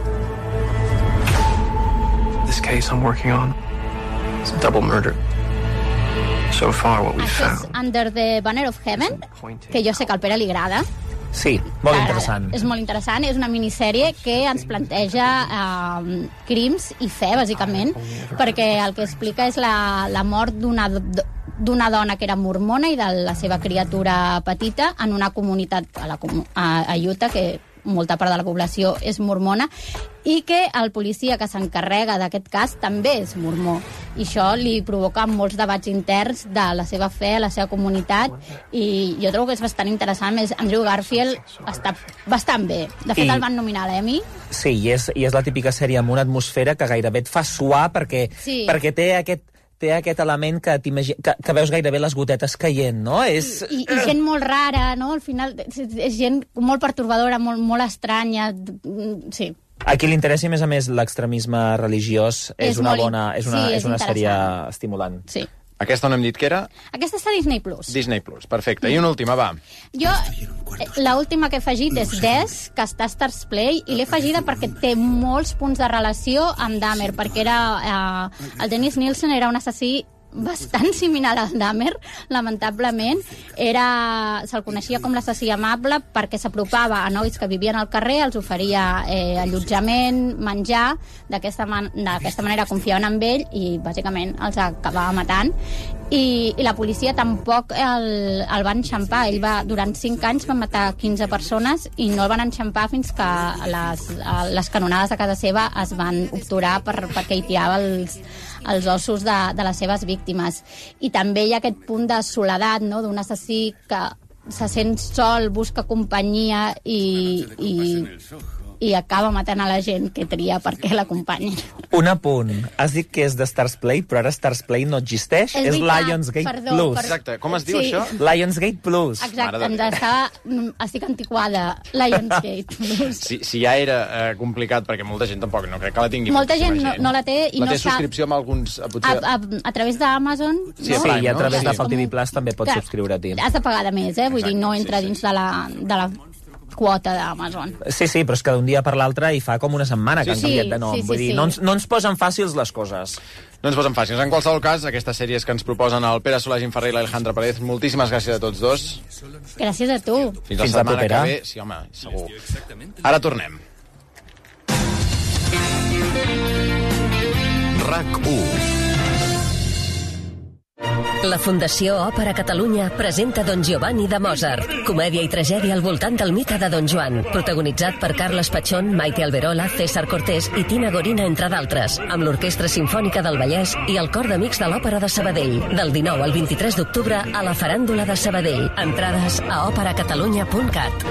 Speaker 10: This case I'm working on is a double murder. So far what we've found.
Speaker 6: És Under the Banner of Heaven, que jo sé que al Pere li agrada.
Speaker 5: Sí, molt interessant.
Speaker 6: És molt interessant, és una minissèrie que ens planteja eh, crims i fe, bàsicament, perquè el que explica és la, la mort d'una d'una dona que era mormona i de la seva criatura petita en una comunitat a, la, a, a Utah, que molta part de la població és mormona, i que el policia que s'encarrega d'aquest cas també és mormó. I això li provoca molts debats interns de la seva fe, la seva comunitat, i jo trobo que és bastant interessant. Més Andrew Garfield està bastant bé. De fet, I... el van nominar a l'Emmy.
Speaker 5: Sí, i és, i és la típica sèrie amb una atmosfera que gairebé et fa suar perquè,
Speaker 6: sí. perquè
Speaker 5: té aquest té aquest element que, que, que veus gairebé les gotetes caient, no? És...
Speaker 6: I, i gent molt rara, no? Al final és gent molt pertorbadora, molt, molt estranya, sí.
Speaker 5: A qui li interessi, a més a més, l'extremisme religiós és, és una
Speaker 6: molt...
Speaker 5: bona, és una,
Speaker 6: sí,
Speaker 5: és una sèrie estimulant.
Speaker 6: Sí.
Speaker 8: Aquesta on hem dit que era?
Speaker 6: Aquesta està a Disney Plus.
Speaker 8: Disney Plus, perfecte. I una última, va.
Speaker 6: Jo, l'última que he afegit és Des, que està a Stars Play, i l'he afegida perquè té molts punts de relació amb Dahmer, perquè era, eh, el Dennis Nielsen era un assassí bastant similar al Dahmer, lamentablement. Era, se'l coneixia com l'assassí amable perquè s'apropava a nois que vivien al carrer, els oferia eh, allotjament, menjar, d'aquesta man manera confiaven en ell i bàsicament els acabava matant. I, i la policia tampoc el, el van enxampar. Ell va, durant cinc anys va matar quinze persones i no el van enxampar fins que les, les canonades de casa seva es van obturar per, perquè hi tirava els, els ossos de, de les seves víctimes. I també hi ha aquest punt de soledat, no?, d'un assassí que se sent sol, busca companyia i, i, i acaba matant a la gent que tria perquè l'acompanyen.
Speaker 5: Un apunt. Has dit que és de Stars Play, però ara Stars Play no existeix. És, és Lionsgate
Speaker 6: perdó,
Speaker 5: Plus.
Speaker 6: Per...
Speaker 8: Exacte. Com es diu,
Speaker 6: sí.
Speaker 8: això?
Speaker 5: Lionsgate Plus.
Speaker 6: Exacte. Ens estava... Estic antiquada. Lionsgate Plus.
Speaker 8: Si, si ja era eh, complicat, perquè molta gent tampoc no crec que la tingui.
Speaker 6: Molta gent no, no la té i
Speaker 8: la
Speaker 6: no
Speaker 8: té subscripció amb alguns...
Speaker 6: Potser... A, a, a través d'Amazon.
Speaker 5: Sí,
Speaker 6: no?
Speaker 5: sí, i a través
Speaker 6: sí.
Speaker 5: d'Apple T V Plus també pots
Speaker 6: Clar,
Speaker 5: subscriure-t'hi.
Speaker 6: Has de pagar de més, eh? Vull Exacte, dir, no entra sí, dins sí. de la... De la quota d'Amazon.
Speaker 5: Sí, sí, però és que d'un dia per l'altre hi fa com una setmana que sí, han canviat de nom.
Speaker 6: Sí, sí,
Speaker 5: Vull dir,
Speaker 6: sí.
Speaker 5: no, ens, no ens posen fàcils les coses.
Speaker 8: No ens posen fàcils. En qualsevol cas, aquestes sèries que ens proposen el Pere Solà, Gin Ferrer i l'Alejandra Pérez, moltíssimes gràcies a tots dos.
Speaker 6: Gràcies a tu.
Speaker 8: Fins, Fins la setmana que ve. Sí, home, segur. Ara tornem.
Speaker 22: RAC u.
Speaker 13: La Fundació Òpera Catalunya presenta Don Giovanni de Mozart, comèdia i tragèdia al voltant del mite de Don Joan, protagonitzat per Carles Pachón, Maite Alberola, César Cortés i Tina Gorina, entre d'altres, amb l'Orquestra Simfònica del Vallès i el Cor d'Amics de l'Òpera de Sabadell, del dinou al vint-i-tres d'octubre a la Faràndula de Sabadell. Entrades a òpera catalunya punt cat.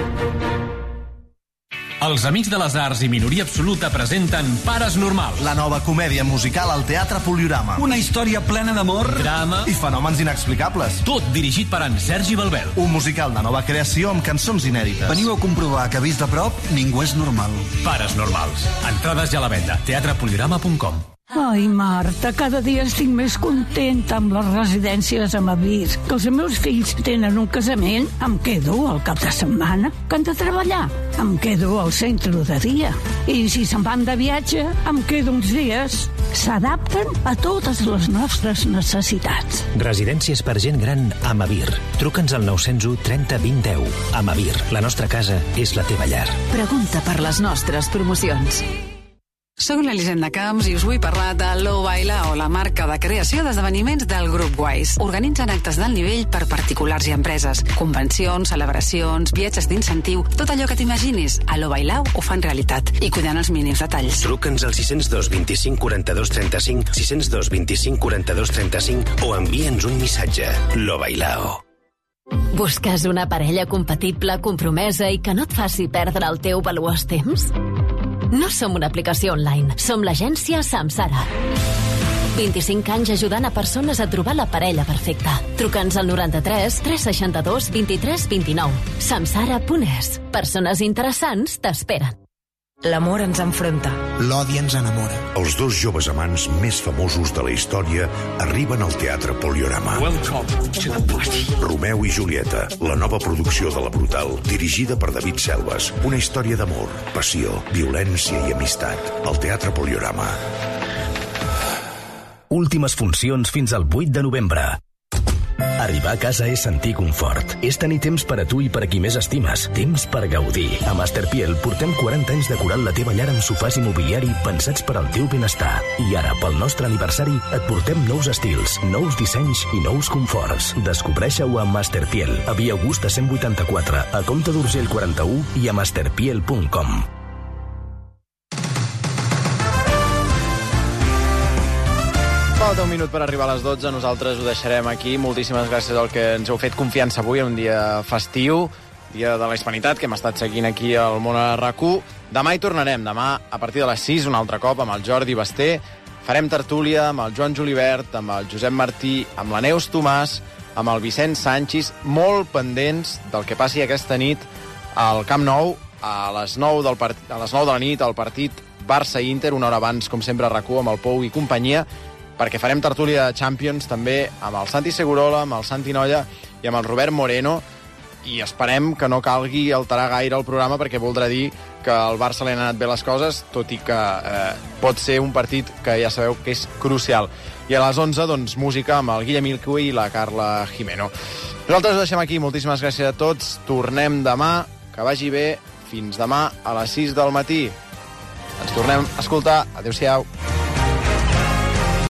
Speaker 14: Els Amics de les Arts i Minoria Absoluta presenten Pares Normals.
Speaker 15: La nova comèdia musical al Teatre Poliorama.
Speaker 14: Una història plena d'amor, drama
Speaker 15: i fenòmens inexplicables.
Speaker 14: Tot dirigit per en Sergi Balbel.
Speaker 15: Un musical de nova creació amb cançons inèdites.
Speaker 16: Veniu a comprovar que, vist de prop, ningú és normal.
Speaker 14: Pares Normals. Entrades ja a la venda. teatre poliorama punt com.
Speaker 17: Ai, Marta, cada dia estic més contenta amb les residències a Mavir. Que els meus fills tenen un casament, em quedo al cap de setmana. Que han de treballar, em quedo al centre de dia. I si se'n van de viatge, em quedo uns dies. S'adapten a totes les nostres necessitats.
Speaker 18: Residències per gent gran a Mavir. Truca'ns al nou cents u trenta vint deu. A Mavir, la nostra casa és la teva llar.
Speaker 32: Pregunta per les nostres promocions. Soc l'Elisenda Camps i us vull parlar de Lo Bailao, la marca de creació d'esdeveniments del Grup Wise. Organitzen actes d'alt nivell per particulars i empreses. Convencions, celebracions, viatges d'incentiu, tot allò que t'imaginis. A Lo Bailao ho fan realitat i cuidant els mínims detalls.
Speaker 18: Truca'ns al sis zero dos, vint-i-cinc, quaranta-dos, trenta-cinc, sis zero dos, vint-i-cinc, quaranta-dos, trenta-cinc o envia'ns un missatge. Lo Bailao.
Speaker 32: Busques una parella compatible, compromesa i que no et faci perdre el teu valuós temps? No som una aplicació online, som l'agència Samsara. vint-i-cinc anys ajudant a persones a trobar la parella perfecta. Truca'ns al noranta-tres tres seixanta-dos vint-i-tres vint-i-nou. samsara punt es. Persones interessants t'esperen.
Speaker 19: L'amor ens enfronta.
Speaker 21: L'odi ens enamora.
Speaker 27: Els dos joves amants més famosos de la història arriben al Teatre Poliorama. Romeu i Julieta, la nova producció de La Brutal, dirigida per David Selves. Una història d'amor, passió, violència i amistat. Al Teatre Poliorama.
Speaker 18: Últimes funcions fins al vuit de novembre. Arribar a casa és sentir confort. És tenir temps per a tu i per a qui més estimes. Temps per gaudir. A Masterpiel portem quaranta anys decorant la teva llar amb sofàs i mobiliari pensats per al teu benestar. I ara, pel nostre aniversari, et portem nous estils, nous dissenys i nous conforts. Descobreixeu a Masterpiel, a Via Augusta cent vuitanta-quatre, a Comte d'Urgell quaranta-u i a masterpiel punt com.
Speaker 8: Falta un minut per arribar a les dotze, nosaltres ho deixarem aquí. Moltíssimes gràcies al que ens heu fet confiança avui, un dia festiu, dia de la Hispanitat, que hem estat seguint aquí al Món a RAC u. Demà hi tornarem, demà a partir de les sis, un altre cop, amb el Jordi Basté. Farem tertúlia amb el Joan Julibert, amb el Josep Martí, amb la Neus Tomàs, amb el Vicent Sanchis, molt pendents del que passi aquesta nit al Camp Nou, a les nou, del part... a les nou de la nit, al partit Barça-Inter, una hora abans, com sempre, a RAC u, amb el Pou i companyia, perquè farem tertúlia de Champions també amb el Santi Segurola, amb el Santi Nolla i amb el Robert Moreno, i esperem que no calgui alterar gaire el programa, perquè voldrà dir que al Barça li han anat bé les coses, tot i que eh, pot ser un partit que ja sabeu que és crucial. I a les onze, doncs, música amb el Guillem Ilcui i la Carla Jimeno. Nosaltres ho deixem aquí, moltíssimes gràcies a tots, tornem demà, que vagi bé, fins demà a les sis del matí. Ens tornem a escoltar, adeu-siau.